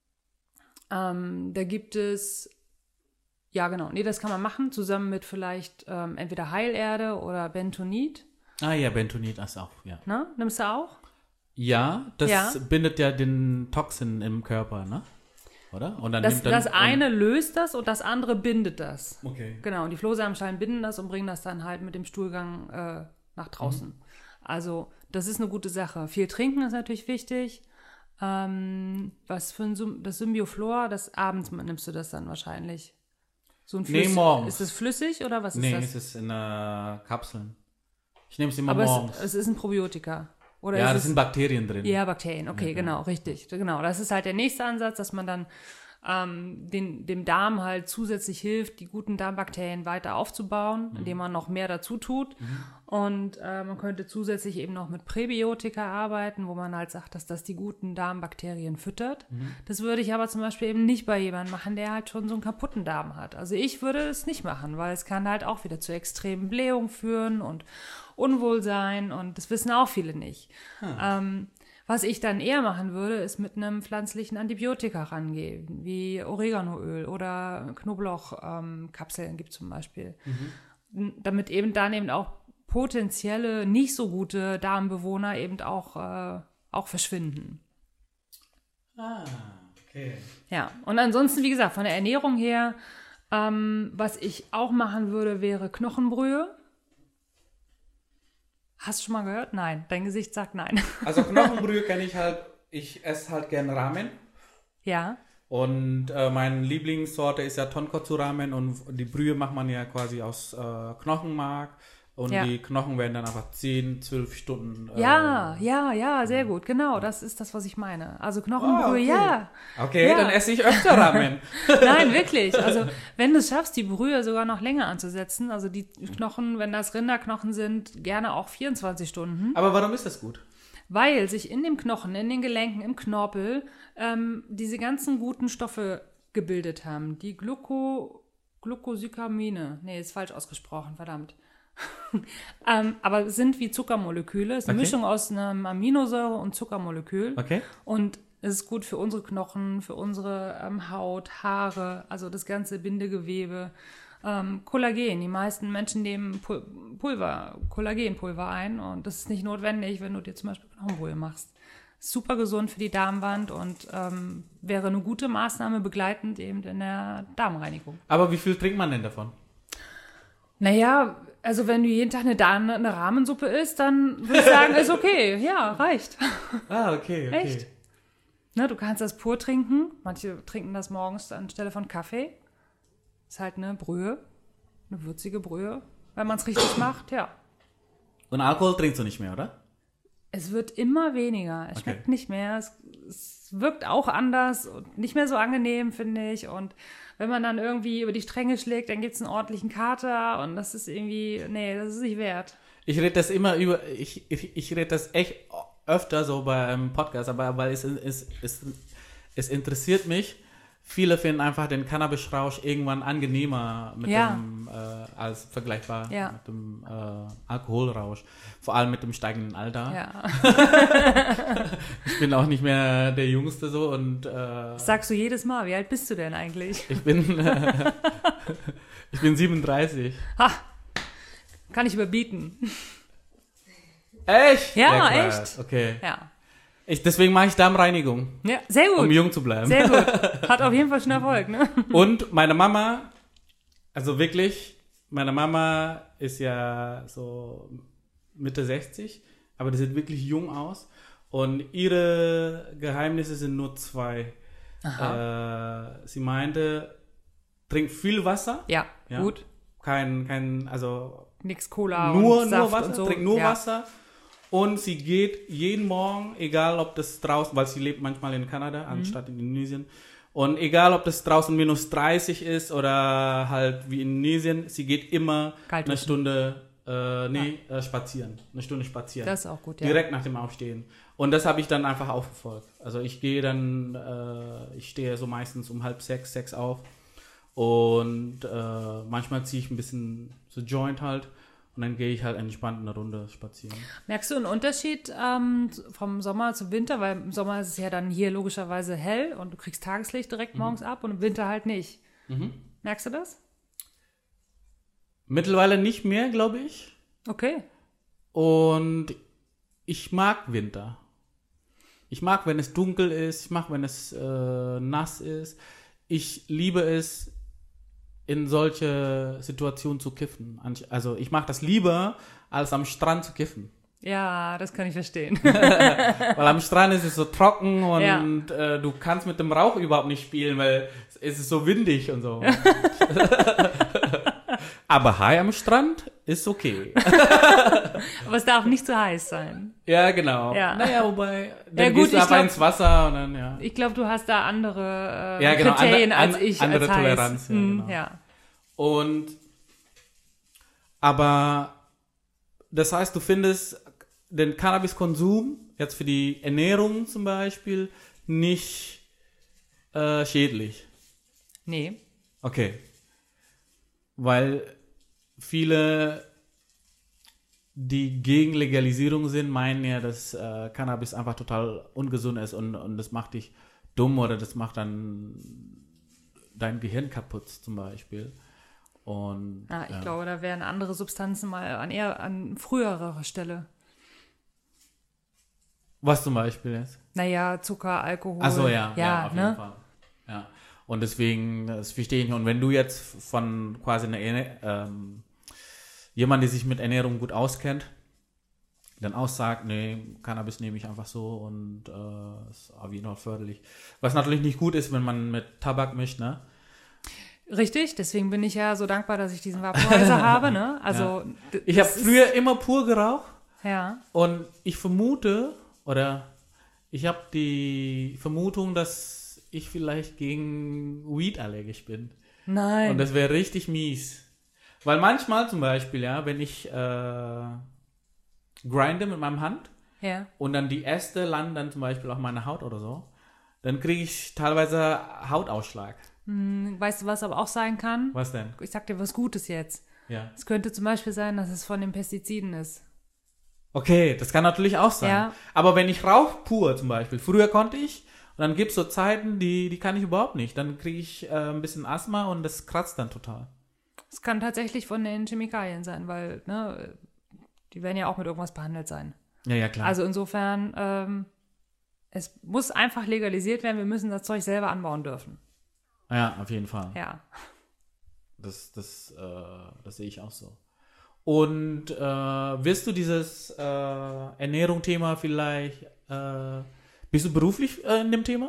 Speaker 3: Ähm, da gibt es, ja genau, nee, das kann man machen, zusammen mit vielleicht ähm, entweder Heilerde oder Bentonit.
Speaker 2: Ah ja, Bentonit ist auch, ja.
Speaker 3: Ne? Nimmst du auch?
Speaker 2: Ja, das
Speaker 3: Ja.
Speaker 2: bindet ja den Toxin im Körper, ne? Oder? Und dann
Speaker 3: Das,
Speaker 2: nimmt dann,
Speaker 3: das eine löst das und das andere bindet das.
Speaker 2: Und, okay.
Speaker 3: Genau, und die Flohsamenschalen binden das und bringen das dann halt mit dem Stuhlgang äh, nach draußen.
Speaker 2: Mhm.
Speaker 3: Also, das ist eine gute Sache. Viel trinken ist natürlich wichtig. Ähm, was für ein Sym- das Symbioflor, das abends nimmst du das dann wahrscheinlich. So ein
Speaker 2: Nee,
Speaker 3: Flüss-
Speaker 2: morgens.
Speaker 3: Ist das flüssig oder was ist
Speaker 2: Nee,
Speaker 3: das?
Speaker 2: es ist in äh, Kapseln. Ich nehme es immer
Speaker 3: Aber
Speaker 2: morgens.
Speaker 3: es, es ist ein Probiotika. Oder
Speaker 2: ja,
Speaker 3: ist
Speaker 2: das
Speaker 3: es,
Speaker 2: sind Bakterien drin.
Speaker 3: Ja, Bakterien, okay,
Speaker 2: Ja,
Speaker 3: genau, richtig. Genau, das ist halt der nächste Ansatz, dass man dann ähm, den, dem Darm halt zusätzlich hilft, die guten Darmbakterien weiter aufzubauen,
Speaker 2: Mhm.
Speaker 3: indem man noch mehr dazu tut. Und äh, man könnte zusätzlich eben noch mit Präbiotika arbeiten, wo man halt sagt, dass das die guten Darmbakterien füttert.
Speaker 2: Mhm.
Speaker 3: Das würde ich aber zum Beispiel eben nicht bei jemandem machen, der halt schon so einen kaputten Darm hat. Also ich würde es nicht machen, weil es kann halt auch wieder zu extremen Blähungen führen und Unwohlsein und das wissen auch viele nicht. Ähm, was ich dann eher machen würde, ist mit einem pflanzlichen Antibiotika rangehen, wie Oreganoöl oder Knoblauchkapseln ähm, gibt es zum Beispiel. N- Damit eben dann eben auch potenzielle, nicht so gute Darmbewohner eben auch, äh, auch verschwinden.
Speaker 2: Ah, okay.
Speaker 3: Ja, und ansonsten, wie gesagt, von der Ernährung her, ähm, was ich auch machen würde, wäre Knochenbrühe. Hast du schon mal gehört? Nein, dein Gesicht sagt nein.
Speaker 2: Also Knochenbrühe kenne ich halt, ich esse halt gern Ramen.
Speaker 3: Ja,
Speaker 2: Und äh, meine Lieblingssorte ist ja Tonkotsu Ramen und die Brühe macht man ja quasi aus äh, Knochenmark, Und
Speaker 3: Ja.
Speaker 2: die Knochen werden dann einfach zehn, zwölf Stunden. Äh,
Speaker 3: Ja, ja, ja, sehr gut. Genau, das ist das, was ich meine. Also Knochenbrühe,
Speaker 2: Ah, okay.
Speaker 3: ja.
Speaker 2: Okay,
Speaker 3: Ja.
Speaker 2: dann esse ich öfter Ramen.
Speaker 3: Nein, wirklich. Also wenn du es schaffst, die Brühe sogar noch länger anzusetzen, also die Knochen, wenn das Rinderknochen sind, gerne auch vierundzwanzig Stunden,
Speaker 2: Aber warum ist das gut?
Speaker 3: weil sich in dem Knochen, in den Gelenken, im Knorpel ähm, diese ganzen guten Stoffe gebildet haben. Die Gluco, Glucosykamine. Nee, ist falsch ausgesprochen, verdammt. ähm, aber sind wie Zuckermoleküle. Es ist eine
Speaker 2: Okay.
Speaker 3: Mischung aus einem Aminosäure und Zuckermolekül.
Speaker 2: Okay.
Speaker 3: Und es ist gut für unsere Knochen, für unsere ähm, Haut, Haare, also das ganze Bindegewebe. Ähm, Kollagen. Die meisten Menschen nehmen Pul Pulver, Kollagenpulver ein und das ist nicht notwendig, wenn du dir zum Beispiel Knochenbrühe machst. Super gesund für die Darmwand und ähm, wäre eine gute Maßnahme begleitend eben in der Darmreinigung.
Speaker 2: Aber wie viel trinkt man denn davon?
Speaker 3: Naja, also wenn du jeden Tag eine, Darm eine Rahmensuppe isst, dann würde ich sagen, ist okay. Ja, reicht.
Speaker 2: Ah, okay, okay.
Speaker 3: Echt? Ne, du kannst das pur trinken. Manche trinken das morgens anstelle von Kaffee. Ist halt eine Brühe, eine würzige Brühe. Wenn man es richtig macht, ja.
Speaker 2: Und Alkohol trinkst du nicht mehr, oder?
Speaker 3: Es wird immer weniger. Es
Speaker 2: Okay.
Speaker 3: schmeckt nicht mehr. Es, es wirkt auch anders und nicht mehr so angenehm, finde ich. Und wenn man dann irgendwie über die Stränge schlägt, dann gibt es einen ordentlichen Kater und das ist irgendwie, nee, das ist nicht wert.
Speaker 2: Ich rede das immer über, ich, ich, ich rede das echt öfter so beim Podcast, aber weil es, es, es, es interessiert mich. Viele finden einfach den Cannabis-Rausch irgendwann angenehmer mit
Speaker 3: Ja.
Speaker 2: dem, äh, als vergleichbar
Speaker 3: Ja.
Speaker 2: mit dem äh, Alkoholrausch. Vor allem mit dem steigenden Alter.
Speaker 3: Ja.
Speaker 2: Ich bin auch nicht mehr der Jüngste so und äh,
Speaker 3: Das sagst du jedes Mal. Wie alt bist du denn eigentlich?
Speaker 2: ich bin äh, ich bin siebenunddreißig.
Speaker 3: Ha! Kann ich überbieten.
Speaker 2: Echt?
Speaker 3: Ja,
Speaker 2: krass.
Speaker 3: echt.
Speaker 2: Okay.
Speaker 3: Ja.
Speaker 2: Ich, deswegen mache ich Darmreinigung,
Speaker 3: Ja, sehr gut.
Speaker 2: um jung zu bleiben.
Speaker 3: Sehr gut. Hat auf jeden Fall schon Erfolg, ne?
Speaker 2: Und meine Mama, also wirklich, meine Mama ist ja so Mitte sechzig, aber die sieht wirklich jung aus. Und ihre Geheimnisse sind nur zwei. Äh, sie meinte, trink viel Wasser.
Speaker 3: Ja,
Speaker 2: Ja.
Speaker 3: gut.
Speaker 2: Kein, kein, also
Speaker 3: Nix Cola
Speaker 2: nur,
Speaker 3: und
Speaker 2: nur
Speaker 3: Saft
Speaker 2: Wasser,
Speaker 3: und so.
Speaker 2: trink nur
Speaker 3: ja.
Speaker 2: Wasser. Und sie geht jeden Morgen, egal ob das draußen, weil sie lebt manchmal in Kanada,
Speaker 3: Mhm.
Speaker 2: anstatt in Indonesien. Und egal ob das draußen minus dreißig ist oder halt wie in Indonesien, sie geht immer
Speaker 3: Kalt
Speaker 2: eine
Speaker 3: duschen.
Speaker 2: Stunde, äh, nee, äh, spazieren. Eine Stunde spazieren.
Speaker 3: Das ist auch gut, ja.
Speaker 2: Direkt nach dem Aufstehen. Und das habe ich dann einfach aufgefolgt. Also ich gehe dann, äh, ich stehe so meistens um halb sechs, sechs auf. Und äh, manchmal ziehe ich ein bisschen so Joint halt. Und dann gehe ich halt entspannt eine Runde spazieren.
Speaker 3: Merkst du einen Unterschied ähm, vom Sommer zum Winter? Weil im Sommer ist es ja dann hier logischerweise hell und du kriegst Tageslicht direkt morgens ab und im Winter halt nicht.
Speaker 2: Mhm.
Speaker 3: Merkst du das?
Speaker 2: Mittlerweile nicht mehr, glaube ich.
Speaker 3: Okay.
Speaker 2: Und ich mag Winter. Ich mag, wenn es dunkel ist. Ich mag, wenn es äh, nass ist. Ich liebe es, in solche Situationen zu kiffen. Also ich mag das lieber, als am Strand zu kiffen.
Speaker 3: Ja, das kann ich verstehen.
Speaker 2: Weil am Strand ist es so trocken und
Speaker 3: Ja.
Speaker 2: äh, du kannst mit dem Rauch überhaupt nicht spielen, weil es ist so windig und so. Aber Hai am Strand ist okay.
Speaker 3: Aber es darf nicht zu heiß sein.
Speaker 2: Ja, genau.
Speaker 3: Ja.
Speaker 2: Naja, wobei, dann
Speaker 3: Ja, gut,
Speaker 2: gehst du
Speaker 3: ich
Speaker 2: einfach
Speaker 3: glaub-
Speaker 2: ins Wasser und dann, ja.
Speaker 3: Ich glaube, du hast da andere äh,
Speaker 2: Ja, genau,
Speaker 3: Kriterien
Speaker 2: ander-
Speaker 3: als
Speaker 2: an-
Speaker 3: ich.
Speaker 2: andere
Speaker 3: als heiß.
Speaker 2: Toleranz, ja,
Speaker 3: Hm,
Speaker 2: genau.
Speaker 3: ja.
Speaker 2: Und, aber, das heißt, du findest den Cannabiskonsum, jetzt für die Ernährung zum Beispiel, nicht äh, schädlich.
Speaker 3: Nee.
Speaker 2: Okay. Weil viele, die gegen Legalisierung sind, meinen ja, dass äh, Cannabis einfach total ungesund ist und, und das macht dich dumm oder das macht dann dein Gehirn kaputt zum Beispiel. Und,
Speaker 3: Ah, ich
Speaker 2: ja.
Speaker 3: glaube, da wären andere Substanzen mal an eher an früherer Stelle.
Speaker 2: Was zum Beispiel jetzt?
Speaker 3: Naja, Zucker, Alkohol.
Speaker 2: Ach so, ja, ja,
Speaker 3: ja
Speaker 2: auf
Speaker 3: ne?
Speaker 2: jeden Fall. Ja. Und deswegen, das verstehe ich nicht. Und wenn du jetzt von quasi einer, Erne- ähm, jemand, der sich mit Ernährung gut auskennt, dann auch sagt, nee, Cannabis nehme ich einfach so und äh, ist auf jeden Fall förderlich. Was natürlich nicht gut ist, wenn man mit Tabak mischt, ne?
Speaker 3: Richtig, deswegen bin ich ja so dankbar, dass ich diesen Vaporizer habe, ne? Also,
Speaker 2: Ja.
Speaker 3: d-
Speaker 2: Ich habe
Speaker 3: das ist-
Speaker 2: früher immer pur geraucht
Speaker 3: Ja,
Speaker 2: und ich vermute, oder ich habe die Vermutung, dass ich vielleicht gegen Weed allergisch bin.
Speaker 3: nein.
Speaker 2: Und das wäre richtig mies. Weil manchmal zum Beispiel, ja, wenn ich äh, grinde mit meinem Hand
Speaker 3: ja.
Speaker 2: und dann die Äste landen dann zum Beispiel auf meiner Haut oder so, dann kriege ich teilweise Hautausschlag.
Speaker 3: Hm, Weißt du, was aber auch sein kann?
Speaker 2: Was denn?
Speaker 3: Ich sag dir was Gutes jetzt.
Speaker 2: Ja.
Speaker 3: Es könnte zum Beispiel sein, dass es von den Pestiziden ist.
Speaker 2: Okay, das kann natürlich auch sein.
Speaker 3: Ja.
Speaker 2: Aber wenn ich rauche pur zum Beispiel, früher konnte ich, und dann gibt es so Zeiten, die, die kann ich überhaupt nicht. Dann kriege ich äh, ein bisschen Asthma und das kratzt dann total.
Speaker 3: Es kann tatsächlich von den Chemikalien sein, weil, ne, die werden ja auch mit irgendwas behandelt sein.
Speaker 2: Ja, ja, klar.
Speaker 3: Also insofern, ähm, es muss einfach legalisiert werden, wir müssen das Zeug selber anbauen dürfen.
Speaker 2: Ja, auf jeden Fall.
Speaker 3: Ja.
Speaker 2: Das, das, äh, das sehe ich auch so. Und äh, wirst du dieses äh, Ernährung-Thema vielleicht, äh, bist du beruflich äh, in dem Thema?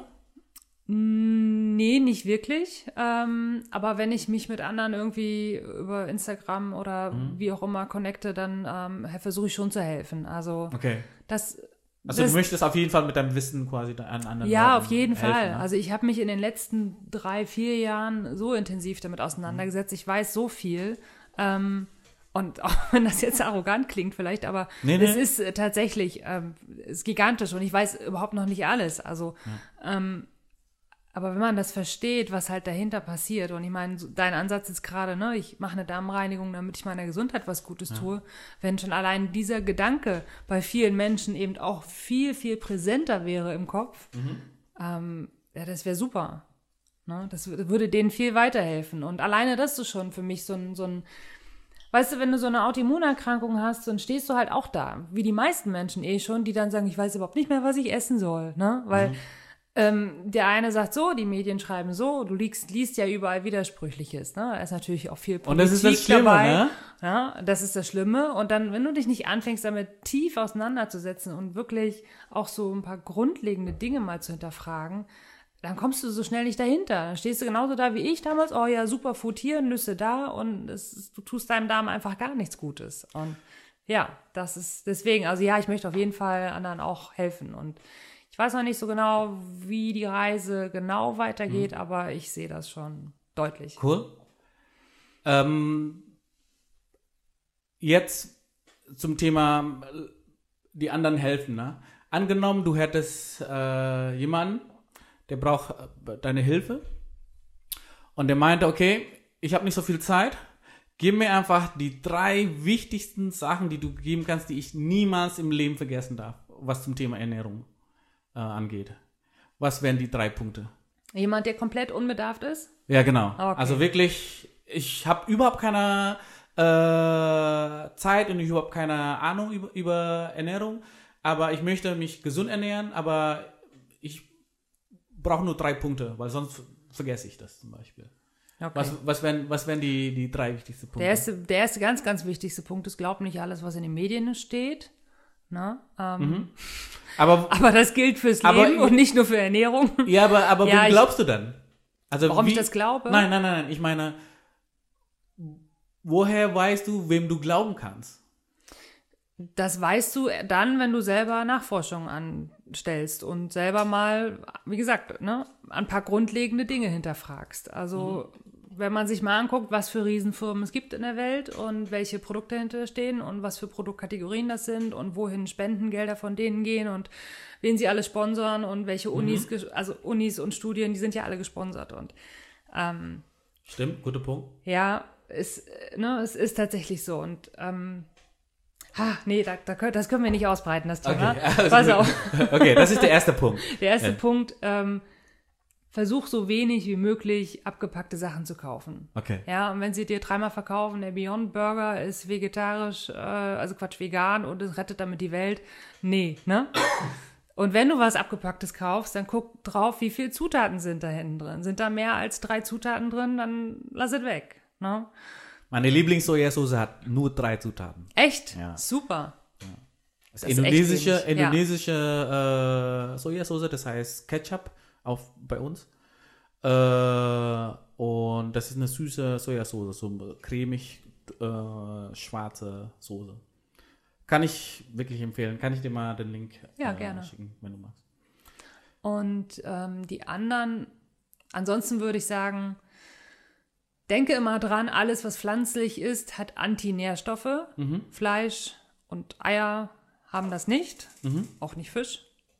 Speaker 3: Nee, nicht wirklich. Ähm, aber wenn ich mich mit anderen irgendwie über Instagram oder
Speaker 2: Mhm.
Speaker 3: wie auch immer connecte, dann ähm, versuche ich schon zu helfen. Also
Speaker 2: Okay.
Speaker 3: das,
Speaker 2: Also
Speaker 3: das
Speaker 2: du möchtest auf jeden Fall mit deinem Wissen quasi da an anderen
Speaker 3: ja,
Speaker 2: Leuten
Speaker 3: auf jeden
Speaker 2: helfen,
Speaker 3: Fall.
Speaker 2: ne?
Speaker 3: Also ich habe mich in den letzten drei, vier Jahren so intensiv damit auseinandergesetzt. Ich weiß so viel. Ähm, und auch wenn das jetzt arrogant klingt vielleicht, aber
Speaker 2: Nee, nee.
Speaker 3: es ist äh, tatsächlich ähm, ist gigantisch und ich weiß überhaupt noch nicht alles. Also ähm, aber wenn man das versteht, was halt dahinter passiert, und ich meine, so dein Ansatz ist gerade, ne, ich mache eine Darmreinigung, damit ich meiner Gesundheit was Gutes tue, wenn schon allein dieser Gedanke bei vielen Menschen eben auch viel, viel präsenter wäre im Kopf, ähm, ja, das wäre super. Ne? Das w- würde denen viel weiterhelfen. Und alleine das ist schon für mich so ein, so ein, weißt du, wenn du so eine Autoimmunerkrankung hast, dann stehst du halt auch da, wie die meisten Menschen eh schon, die dann sagen, ich weiß überhaupt nicht mehr, was ich essen soll, ne, weil Ähm, der eine sagt so, die Medien schreiben so, du liest, liest ja überall Widersprüchliches, ne? Da ist natürlich auch viel Politik
Speaker 2: Und das ist das Schlimme,
Speaker 3: dabei.
Speaker 2: ne?
Speaker 3: Ja, das ist das Schlimme. Und dann, wenn du dich nicht anfängst, damit tief auseinanderzusetzen und wirklich auch so ein paar grundlegende Dinge mal zu hinterfragen, dann kommst du so schnell nicht dahinter. Dann stehst du genauso da wie ich damals, oh ja, Superfood hier, Nüsse da, und es ist, du tust deinem Darm einfach gar nichts Gutes. Und ja, das ist deswegen, also ja, ich möchte auf jeden Fall anderen auch helfen. Und ich weiß noch nicht so genau, wie die Reise genau weitergeht, aber ich sehe das schon deutlich.
Speaker 2: Cool. Ähm, jetzt zum Thema äh, die anderen helfen. Ne? Angenommen, du hättest äh, jemanden, der braucht äh, deine Hilfe und der meinte, okay, ich habe nicht so viel Zeit, gib mir einfach die drei wichtigsten Sachen, die du geben kannst, die ich niemals im Leben vergessen darf, was zum Thema Ernährung äh, angeht. Was wären die drei Punkte?
Speaker 3: Jemand, der komplett unbedarft ist?
Speaker 2: Ja, genau.
Speaker 3: Okay.
Speaker 2: Also wirklich, ich habe überhaupt keine äh, Zeit und ich überhaupt keine Ahnung über, über Ernährung, aber ich möchte mich gesund ernähren, aber ich brauche nur drei Punkte, weil sonst vergesse ich das zum Beispiel.
Speaker 3: Okay.
Speaker 2: Was, was wären, was wären die, die drei wichtigsten Punkte?
Speaker 3: Der erste, der erste ganz, ganz wichtigste Punkt ist, glaub nicht alles, was in den Medien steht. Ne? Ähm,
Speaker 2: aber,
Speaker 3: Aber das gilt fürs
Speaker 2: Aber
Speaker 3: Leben
Speaker 2: ich-
Speaker 3: und nicht nur für Ernährung.
Speaker 2: ja, aber, aber
Speaker 3: Ja,
Speaker 2: wem
Speaker 3: ich-
Speaker 2: glaubst du dann? Also
Speaker 3: Warum
Speaker 2: wie,
Speaker 3: ich das glaube?
Speaker 2: Nein, nein, nein, nein. Ich meine, woher weißt du, wem du glauben kannst?
Speaker 3: Das weißt du dann, wenn du selber Nachforschungen anstellst und selber mal, wie gesagt, ne, ein paar grundlegende Dinge hinterfragst. Also wenn man sich mal anguckt, was für Riesenfirmen es gibt in der Welt und welche Produkte dahinter stehen und was für Produktkategorien das sind und wohin Spendengelder von denen gehen und wen sie alle sponsern und welche Unis, ges- also Unis und Studien, die sind ja alle gesponsert. Und ähm,
Speaker 2: Stimmt, guter Punkt.
Speaker 3: ja, es, äh, ne, es ist tatsächlich so. Und ähm, ha, nee, da, da, können- das können wir nicht ausbreiten, das Thema.
Speaker 2: Okay, alles
Speaker 3: Pass
Speaker 2: gut.
Speaker 3: auf.
Speaker 2: Okay, das ist der erste Punkt.
Speaker 3: Der erste
Speaker 2: Ja.
Speaker 3: Punkt, ähm, versuch so wenig wie möglich abgepackte Sachen zu kaufen.
Speaker 2: Okay.
Speaker 3: Ja, und wenn sie dir dreimal verkaufen, der Beyond Burger ist vegetarisch, äh, also Quatsch, vegan und es rettet damit die Welt. Nee, ne? Und wenn du was Abgepacktes kaufst, dann guck drauf, wie viele Zutaten sind da hinten drin. Sind da mehr als drei Zutaten drin, dann lass es weg. Ne?
Speaker 2: Meine Lieblings-Sojasauce hat nur drei Zutaten.
Speaker 3: Echt?
Speaker 2: Ja.
Speaker 3: Super.
Speaker 2: Das
Speaker 3: Das ist
Speaker 2: indonesische,
Speaker 3: echt wenig, ja.
Speaker 2: indonesische äh, Sojasauce, das heißt Ketchup auf, bei uns. Äh, und das ist eine süße Sojasauce, so cremig äh, schwarze Soße. Kann ich wirklich empfehlen. Kann ich dir mal den Link
Speaker 3: Ja,
Speaker 2: äh,
Speaker 3: gerne.
Speaker 2: schicken, wenn du magst.
Speaker 3: Und ähm, die anderen, ansonsten würde ich sagen, denke immer dran, alles, was pflanzlich ist, hat Antinährstoffe.
Speaker 2: Mhm.
Speaker 3: Fleisch und Eier haben das nicht,
Speaker 2: Mhm.
Speaker 3: auch nicht Fisch.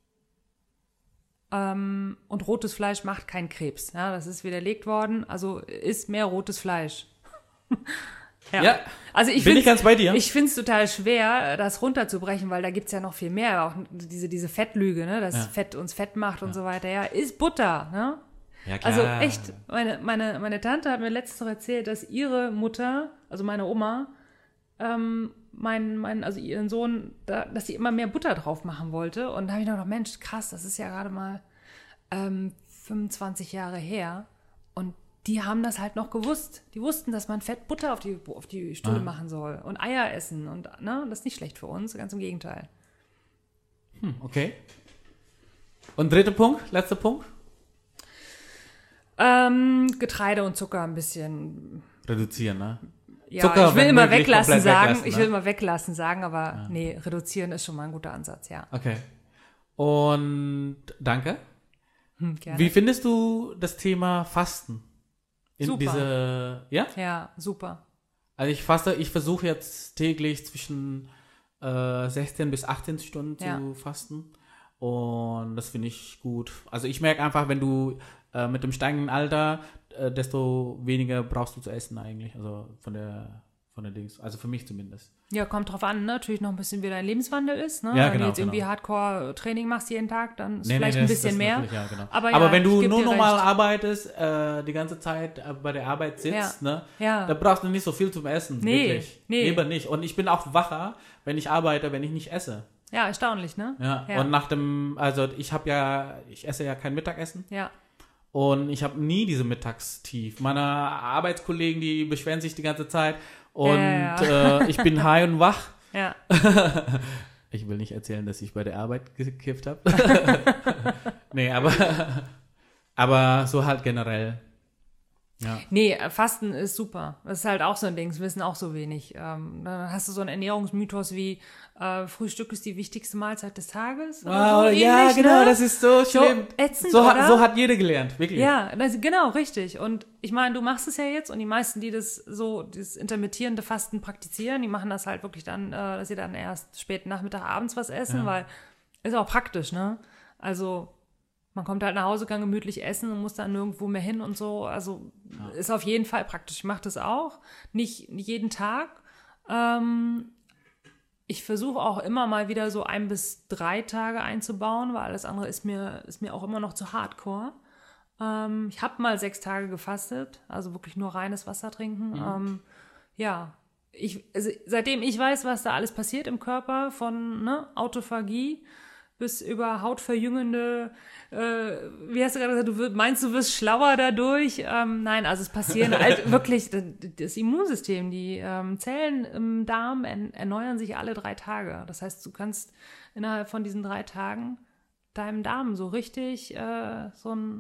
Speaker 3: Ähm, und rotes Fleisch macht keinen Krebs. Ja, das ist widerlegt worden. Also isst mehr rotes Fleisch. ja.
Speaker 2: Ja,
Speaker 3: Also ich
Speaker 2: bin
Speaker 3: find's-
Speaker 2: ich ganz bei dir.
Speaker 3: Ich finde es total schwer, das runterzubrechen, weil da gibt es ja noch viel mehr. Auch diese, diese Fettlüge, ne? dass
Speaker 2: Ja.
Speaker 3: Fett uns fett macht und so weiter. Ja, ist Butter. Ne?
Speaker 2: Ja,
Speaker 3: Also echt, meine, meine, meine Tante hat mir letztens noch erzählt, dass ihre Mutter, also meine Oma, ähm, mein, mein, also ihren Sohn, da, dass sie immer mehr Butter drauf machen wollte. Und da habe ich noch gedacht, Mensch, krass, das ist ja gerade mal ähm, fünfundzwanzig Jahre her. Und die haben das halt noch gewusst. Die wussten, dass man Fett Butter auf die, auf die Stulle
Speaker 2: Ah.
Speaker 3: machen soll. Und Eier essen. Und ne, das ist nicht schlecht für uns, ganz im Gegenteil.
Speaker 2: Hm, okay. Und dritter Punkt, letzter Punkt?
Speaker 3: Ähm, Getreide und Zucker ein bisschen.
Speaker 2: Reduzieren, ne?
Speaker 3: Ja,
Speaker 2: Zucker,
Speaker 3: ich will
Speaker 2: wenn
Speaker 3: immer
Speaker 2: möglich,
Speaker 3: weglassen
Speaker 2: komplett
Speaker 3: sagen.
Speaker 2: weglassen,
Speaker 3: ich
Speaker 2: ne?
Speaker 3: will immer weglassen sagen, aber nee, reduzieren ist schon mal ein guter Ansatz, ja.
Speaker 2: Okay. Und danke.
Speaker 3: Hm, gerne.
Speaker 2: Wie findest du das Thema Fasten? In
Speaker 3: Super.
Speaker 2: diese, ja?
Speaker 3: Ja, super.
Speaker 2: Also ich faste, ich versuche jetzt täglich zwischen äh, sechzehn bis achtzehn Stunden
Speaker 3: Ja.
Speaker 2: zu fasten. Und das finde ich gut. Also ich merke einfach, wenn du äh, mit dem steigenden Alter, äh, desto weniger brauchst du zu essen eigentlich. Also von der, von der Dings. Also für mich zumindest.
Speaker 3: Ja, kommt drauf an, ne? Natürlich noch ein bisschen, wie dein Lebenswandel ist, ne?
Speaker 2: Ja,
Speaker 3: Wenn
Speaker 2: genau,
Speaker 3: du jetzt irgendwie
Speaker 2: genau.
Speaker 3: Hardcore-Training machst jeden Tag, dann ist
Speaker 2: Nee, nee,
Speaker 3: vielleicht
Speaker 2: nee,
Speaker 3: ein
Speaker 2: das-
Speaker 3: bisschen
Speaker 2: das
Speaker 3: mehr.
Speaker 2: natürlich, ja, genau.
Speaker 3: Aber,
Speaker 2: Aber
Speaker 3: ja,
Speaker 2: wenn du
Speaker 3: ich geb
Speaker 2: nur
Speaker 3: dir
Speaker 2: normal
Speaker 3: recht.
Speaker 2: arbeitest, äh, die ganze Zeit äh, bei der Arbeit sitzt,
Speaker 3: Ja.
Speaker 2: ne,
Speaker 3: Ja.
Speaker 2: da brauchst du nicht so viel zum Essen.
Speaker 3: Nee,
Speaker 2: wirklich.
Speaker 3: nee.
Speaker 2: Lieber nicht. Und ich bin auch wacher, wenn ich arbeite, wenn ich nicht esse.
Speaker 3: Ja, erstaunlich, ne?
Speaker 2: Ja.
Speaker 3: Ja.
Speaker 2: Und nach dem, also ich habe ja, ich esse ja kein Mittagessen.
Speaker 3: Ja.
Speaker 2: Und ich habe nie diese Mittagstief. Meine Arbeitskollegen, die beschweren sich die ganze Zeit. Und
Speaker 3: Ja,
Speaker 2: Äh, ich bin high und wach.
Speaker 3: Ja.
Speaker 2: Ich will nicht erzählen, dass ich bei der Arbeit gekifft habe. Nee, aber, aber so halt generell. Ja.
Speaker 3: Nee, äh, Fasten ist super. Das ist halt auch so ein Ding, das wissen auch so wenig. Ähm, dann hast du so einen Ernährungsmythos wie äh, Frühstück ist die wichtigste Mahlzeit des Tages. Oder
Speaker 2: Oh,
Speaker 3: so
Speaker 2: ja,
Speaker 3: ähnlich,
Speaker 2: genau,
Speaker 3: ne?
Speaker 2: das ist so schlimm.
Speaker 3: ätzend,
Speaker 2: so,
Speaker 3: oder?
Speaker 2: hat, so hat jeder gelernt, wirklich.
Speaker 3: Ja, das, genau, richtig. Und ich meine, du machst es ja jetzt und die meisten, die das so, dieses intermittierende Fasten praktizieren, die machen das halt wirklich dann, äh, dass sie dann erst späten Nachmittag, abends was essen,
Speaker 2: Ja.
Speaker 3: weil ist auch praktisch, ne? Also man kommt halt nach Hause, kann gemütlich essen und muss dann nirgendwo mehr hin und so. Also ist auf jeden Fall praktisch. Ich mache das auch. Nicht jeden Tag. Ähm, ich versuche auch immer mal wieder so ein bis drei Tage einzubauen, weil alles andere ist mir, ist mir auch immer noch zu hardcore. Ähm, ich habe mal sechs Tage gefastet, also wirklich nur reines Wasser trinken.
Speaker 2: Mhm.
Speaker 3: Ähm, ja, ich, also seitdem ich weiß, was da alles passiert im Körper, von ne, Autophagie bis über hautverjüngende, äh, wie hast du gerade gesagt, du wirst, meinst, du wirst schlauer dadurch? Ähm, nein, also es passieren halt wirklich, das, das Immunsystem, die ähm, Zellen im Darm en- erneuern sich alle drei Tage. Das heißt, du kannst innerhalb von diesen drei Tagen deinem Darm so richtig äh, so ein,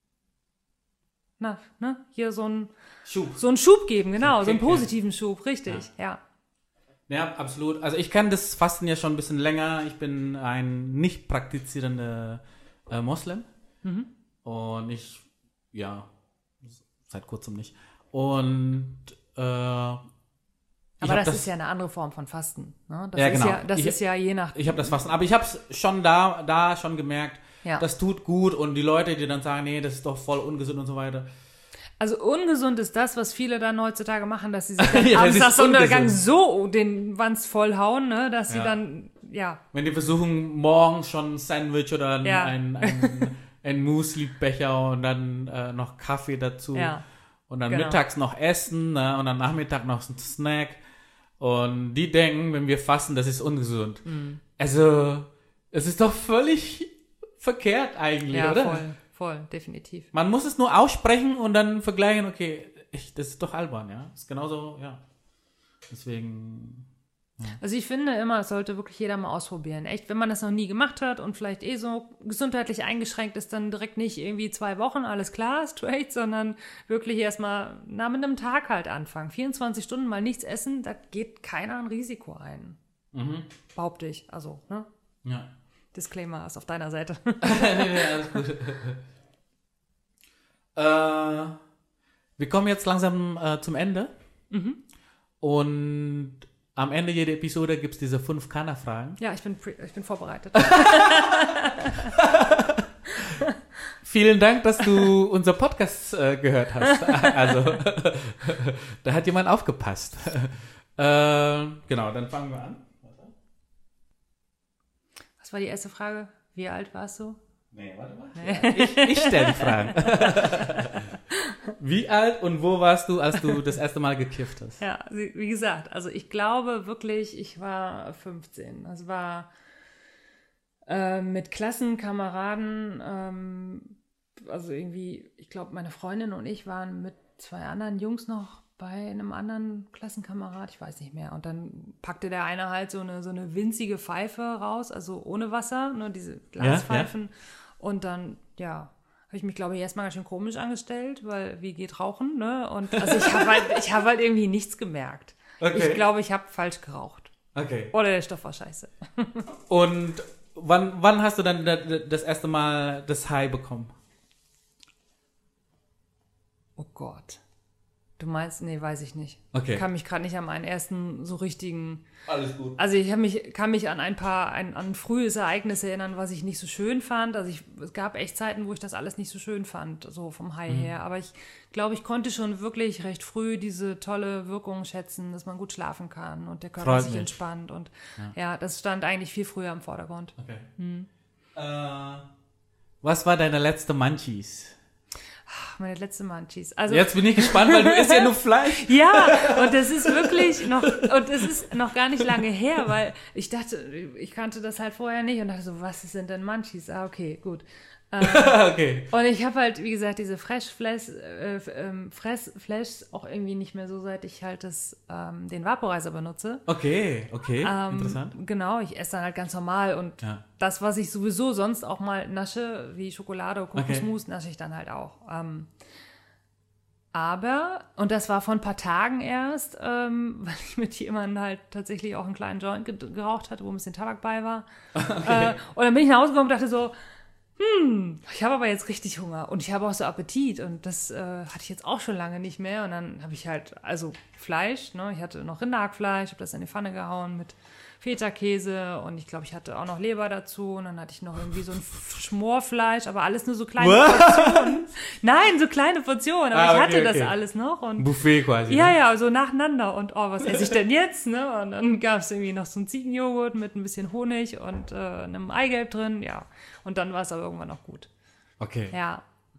Speaker 3: na, ne, hier so ein,
Speaker 2: Schub.
Speaker 3: so einen Schub geben, genau,
Speaker 2: So
Speaker 3: so
Speaker 2: ein
Speaker 3: einen
Speaker 2: Kick,
Speaker 3: positiven Schub, richtig, ja.
Speaker 2: Ja, absolut. Also ich kann das Fasten ja schon ein bisschen länger. Ich bin ein nicht praktizierender äh, Moslem.
Speaker 3: Mhm.
Speaker 2: Und ich, ja, seit kurzem nicht. Und äh,
Speaker 3: Aber das, ist ja eine andere Form von Fasten. Ne? Das
Speaker 2: Ja,
Speaker 3: ist
Speaker 2: genau.
Speaker 3: ja, das
Speaker 2: Ich-
Speaker 3: ist ja je nach.
Speaker 2: Ich habe das Fasten, aber ich habe es schon da, da schon gemerkt,
Speaker 3: Ja.
Speaker 2: das tut gut. Und die Leute, die dann sagen, nee, das ist doch voll ungesund und so weiter.
Speaker 3: Also ungesund ist das, was viele dann heutzutage machen, dass sie sich dann
Speaker 2: Ja,
Speaker 3: abends
Speaker 2: das
Speaker 3: nach
Speaker 2: ist
Speaker 3: Sonnenuntergang
Speaker 2: ungesund.
Speaker 3: so den Wanst vollhauen, ne, dass sie
Speaker 2: Ja.
Speaker 3: dann, ja,
Speaker 2: Wenn die versuchen, morgens schon ein Sandwich oder ein,
Speaker 3: Ja.
Speaker 2: ein, ein, ein Müsli-Becher und dann äh, noch Kaffee dazu.
Speaker 3: Ja.
Speaker 2: Und dann
Speaker 3: Genau.
Speaker 2: mittags noch Essen, ne? Und dann Nachmittag noch ein Snack. Und die denken, wenn wir fasten, das ist ungesund.
Speaker 3: Mhm.
Speaker 2: Also, es ist doch völlig verkehrt eigentlich,
Speaker 3: ja,
Speaker 2: oder?
Speaker 3: voll, voll, definitiv.
Speaker 2: Man muss es nur aussprechen und dann vergleichen, okay, ich, das ist doch albern, ja. Ist genauso, ja. Deswegen,
Speaker 3: Also ich finde immer, es sollte wirklich jeder mal ausprobieren. Echt, wenn man das noch nie gemacht hat und vielleicht eh so gesundheitlich eingeschränkt ist, dann direkt nicht irgendwie zwei Wochen, alles klar, straight, sondern wirklich erstmal na, mit einem Tag halt anfangen. vierundzwanzig Stunden mal nichts essen, da geht keiner ein Risiko ein. Mhm. Behaupte ich. Also, ne?
Speaker 2: Ja.
Speaker 3: Disclaimer ist auf deiner Seite.
Speaker 2: Ja, alles gut. äh, wir kommen jetzt langsam äh, zum Ende. Mhm. Und am Ende jeder Episode gibt es diese fünf Kana-Fragen.
Speaker 3: Ja, ich bin, pre- ich bin vorbereitet.
Speaker 2: Vielen Dank, dass du unser Podcast äh, gehört hast. Also, da hat jemand aufgepasst. Äh, genau, dann fangen wir an.
Speaker 3: Was war die erste Frage? Wie alt warst du?
Speaker 2: Nee, warte mal. Nee. Ja, ich ich stelle die Fragen. Wie alt und wo warst du, als du das erste Mal gekifft hast?
Speaker 3: Ja, wie gesagt, also ich glaube wirklich, ich war fünfzehn. Das war äh, mit Klassenkameraden, ähm, also irgendwie, ich glaube, meine Freundin und ich waren mit zwei anderen Jungs noch bei einem anderen Klassenkamerad, ich weiß nicht mehr. Und dann packte der eine halt so eine, so eine winzige Pfeife raus, also ohne Wasser, nur diese Glaspfeifen. Ja, ja. Und dann, ja, habe ich mich, glaube ich, erstmal ganz schön komisch angestellt, weil wie geht Rauchen, ne? Und also ich habe halt, ich hab halt irgendwie nichts gemerkt. Okay. Ich glaube, ich habe falsch geraucht.
Speaker 2: Okay.
Speaker 3: Oder der Stoff war scheiße.
Speaker 2: Und wann, wann hast du dann das erste Mal das High bekommen?
Speaker 3: Oh Gott. Du meinst, nee, weiß ich nicht.
Speaker 2: Okay.
Speaker 3: Ich kann mich gerade nicht an meinen ersten so richtigen...
Speaker 2: Alles gut.
Speaker 3: Also ich mich, kann mich an ein paar, ein, an ein frühes Ereignis erinnern, was ich nicht so schön fand. Also ich, es gab echt Zeiten, wo ich das alles nicht so schön fand, so vom High mhm. her. Aber ich glaube, ich konnte schon wirklich recht früh diese tolle Wirkung schätzen, dass man gut schlafen kann und der Körper
Speaker 2: Freut
Speaker 3: sich
Speaker 2: mich.
Speaker 3: entspannt. Und ja. ja, das stand eigentlich viel früher im Vordergrund.
Speaker 2: Okay.
Speaker 3: Hm.
Speaker 2: Äh, was war deine letzte Munchies?
Speaker 3: Meine letzte Munchies. Also
Speaker 2: jetzt bin ich gespannt, weil du isst ja nur Fleisch.
Speaker 3: Ja, und das ist wirklich noch, und es ist noch gar nicht lange her, weil ich dachte, ich kannte das halt vorher nicht und dachte so, was sind denn Munchies? Ah, okay, gut. Ähm,
Speaker 2: okay.
Speaker 3: Und ich habe halt, wie gesagt, diese Fresh Flash, äh, ähm, Fresh Flash auch irgendwie nicht mehr so, seit ich halt das, ähm, den Vaporizer benutze.
Speaker 2: Okay, okay, ähm, interessant.
Speaker 3: Genau, ich esse dann halt ganz normal und
Speaker 2: ja.
Speaker 3: das, was ich sowieso sonst auch mal nasche, wie Schokolade, Kokosmus, okay. nasche ich dann halt auch. Ähm, aber, und das war vor ein paar Tagen erst, ähm, weil ich mit jemandem halt tatsächlich auch einen kleinen Joint ge- geraucht hatte, wo ein bisschen Tabak bei war. Okay. Äh, und dann bin ich nach Hause gekommen und dachte so, hm, ich habe aber jetzt richtig Hunger und ich habe auch so Appetit und das äh, hatte ich jetzt auch schon lange nicht mehr und dann habe ich halt, also Fleisch, ne, ich hatte noch Rinderhackfleisch, habe das in die Pfanne gehauen mit Feta-Käse und ich glaube, ich hatte auch noch Leber dazu und dann hatte ich noch irgendwie so ein Schmorfleisch, aber alles nur so kleine What? Portionen. Nein, so kleine Portionen, aber ah, ich hatte okay, okay. das alles noch. Und
Speaker 2: Buffet quasi.
Speaker 3: Ja,
Speaker 2: ne?
Speaker 3: ja, so nacheinander und oh, was esse ich denn jetzt? Ne? Und dann gab es irgendwie noch so einen Ziegenjoghurt mit ein bisschen Honig und äh, einem Eigelb drin, ja. Und dann war es aber irgendwann auch gut.
Speaker 2: Okay.
Speaker 3: Ja.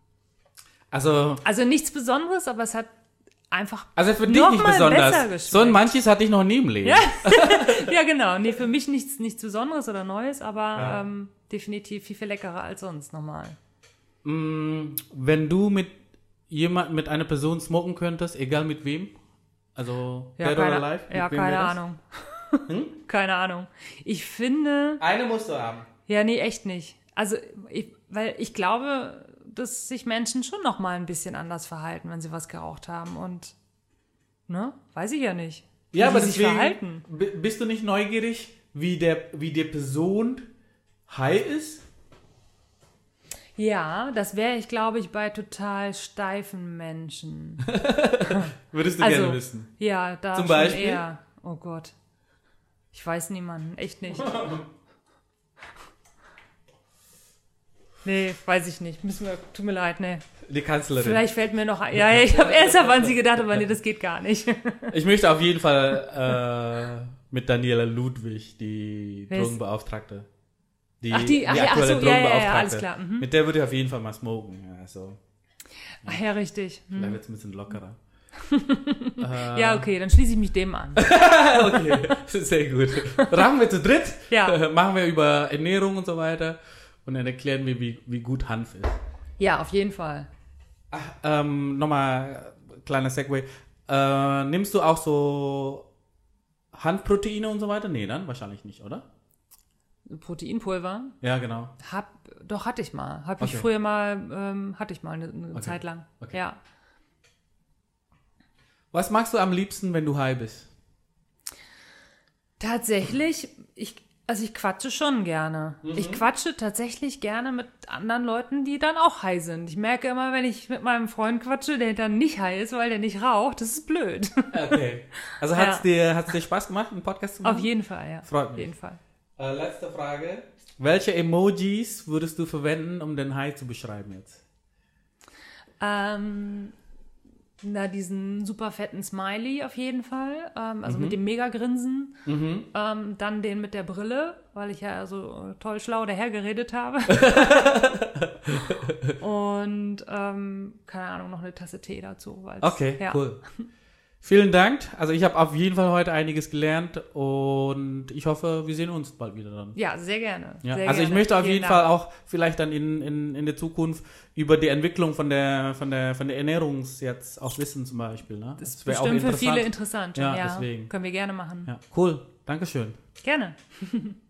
Speaker 2: Also,
Speaker 3: also nichts Besonderes, aber es hat einfach
Speaker 2: also für dich nicht besonders. So ein Munchies hatte ich noch nie im Leben.
Speaker 3: Ja, ja genau. Nee, für mich nichts, nichts Besonderes oder Neues, aber ja. ähm, definitiv viel, viel leckerer als sonst normal.
Speaker 2: Mm, wenn du mit jemand, mit einer Person smoken könntest, egal mit wem, also
Speaker 3: ja,
Speaker 2: dead
Speaker 3: keine,
Speaker 2: or alive?
Speaker 3: Ja, keine Ahnung. Hm? Keine Ahnung. Ich finde...
Speaker 2: Eine musst du haben.
Speaker 3: Ja, nee, echt nicht. Also, ich, weil ich glaube, dass sich Menschen schon noch mal ein bisschen anders verhalten, wenn sie was geraucht haben und, ne, weiß ich ja nicht. Wie
Speaker 2: ja, aber
Speaker 3: sich
Speaker 2: deswegen,
Speaker 3: verhalten.
Speaker 2: Bist du nicht neugierig, wie der, wie die Person high ist?
Speaker 3: Ja, das wäre ich, glaube ich, bei total steifen Menschen.
Speaker 2: Würdest du
Speaker 3: also,
Speaker 2: gerne wissen?
Speaker 3: Ja, da
Speaker 2: Zum
Speaker 3: schon
Speaker 2: Beispiel?
Speaker 3: eher. Oh Gott. Ich weiß niemanden, echt nicht. Nee, weiß ich nicht. Müssen wir, tut mir leid, nee.
Speaker 2: Die Kanzlerin.
Speaker 3: Vielleicht fällt mir noch ein. Ja, ja, ich habe erst an sie gedacht, aber nee, das geht gar nicht.
Speaker 2: Ich möchte auf jeden Fall äh, mit Daniela Ludwig, die
Speaker 3: Wer
Speaker 2: Drogenbeauftragte. Die,
Speaker 3: ach, die, ach,
Speaker 2: die
Speaker 3: ja,
Speaker 2: aktuelle
Speaker 3: ach so,
Speaker 2: Drogenbeauftragte.
Speaker 3: Ja, ja, ja, alles klar. Mhm.
Speaker 2: Mit der würde ich auf jeden Fall mal smoken. Ja, also,
Speaker 3: ja. Ach ja, richtig.
Speaker 2: Mhm. Vielleicht wird es ein bisschen lockerer.
Speaker 3: äh, ja, okay, dann schließe ich mich dem an.
Speaker 2: Okay, sehr gut. Rauchen wir zu dritt,
Speaker 3: ja.
Speaker 2: machen wir über Ernährung und so weiter und dann erklären wir, wie, wie gut Hanf ist.
Speaker 3: Ja, auf jeden Fall.
Speaker 2: Ach, ähm, nochmal kleiner Segway. Äh, nimmst du auch so Handproteine und so weiter? Nee, dann wahrscheinlich nicht, oder?
Speaker 3: Proteinpulver?
Speaker 2: Ja, genau.
Speaker 3: Hab, doch, hatte ich mal. Hab ich
Speaker 2: Okay.
Speaker 3: früher mal, ähm, hatte ich mal eine, eine
Speaker 2: Okay.
Speaker 3: Zeit lang.
Speaker 2: Okay.
Speaker 3: Ja.
Speaker 2: Was magst du am liebsten, wenn du high bist?
Speaker 3: Tatsächlich, ich, also ich quatsche schon gerne.
Speaker 2: Mhm.
Speaker 3: Ich quatsche tatsächlich gerne mit anderen Leuten, die dann auch high sind. Ich merke immer, wenn ich mit meinem Freund quatsche, der dann nicht high ist, weil der nicht raucht, das ist blöd.
Speaker 2: Okay. Also hat's dir, hat's dir Spaß gemacht, einen Podcast zu machen?
Speaker 3: Auf jeden Fall, ja.
Speaker 2: Freut
Speaker 3: Auf
Speaker 2: mich.
Speaker 3: jeden Fall.
Speaker 2: Äh, letzte Frage. Welche Emojis würdest du verwenden, um den High zu beschreiben jetzt?
Speaker 3: Ähm, na, diesen super fetten Smiley auf jeden Fall. Ähm, also
Speaker 2: Mhm.
Speaker 3: mit dem Mega-Grinsen.
Speaker 2: Mhm.
Speaker 3: Ähm, dann den mit der Brille, weil ich ja so äh, toll schlau dahergeredet habe. Und, ähm, keine Ahnung, noch eine Tasse Tee dazu. weil's-
Speaker 2: Okay,
Speaker 3: ja.
Speaker 2: cool. Vielen Dank. Also ich habe auf jeden Fall heute einiges gelernt und ich hoffe, wir sehen uns bald wieder dann.
Speaker 3: Ja, sehr gerne.
Speaker 2: Ja,
Speaker 3: sehr
Speaker 2: also ich
Speaker 3: gerne.
Speaker 2: möchte auf
Speaker 3: Vielen
Speaker 2: jeden
Speaker 3: Dank.
Speaker 2: Fall auch vielleicht dann in, in, in der Zukunft über die Entwicklung von der von der von der Ernährung jetzt auch wissen zum Beispiel. Ne?
Speaker 3: Das ist
Speaker 2: wär
Speaker 3: bestimmt für viele interessant.
Speaker 2: Ja,
Speaker 3: Ja,
Speaker 2: deswegen.
Speaker 3: Können wir gerne machen.
Speaker 2: Ja, cool. Dankeschön.
Speaker 3: Gerne.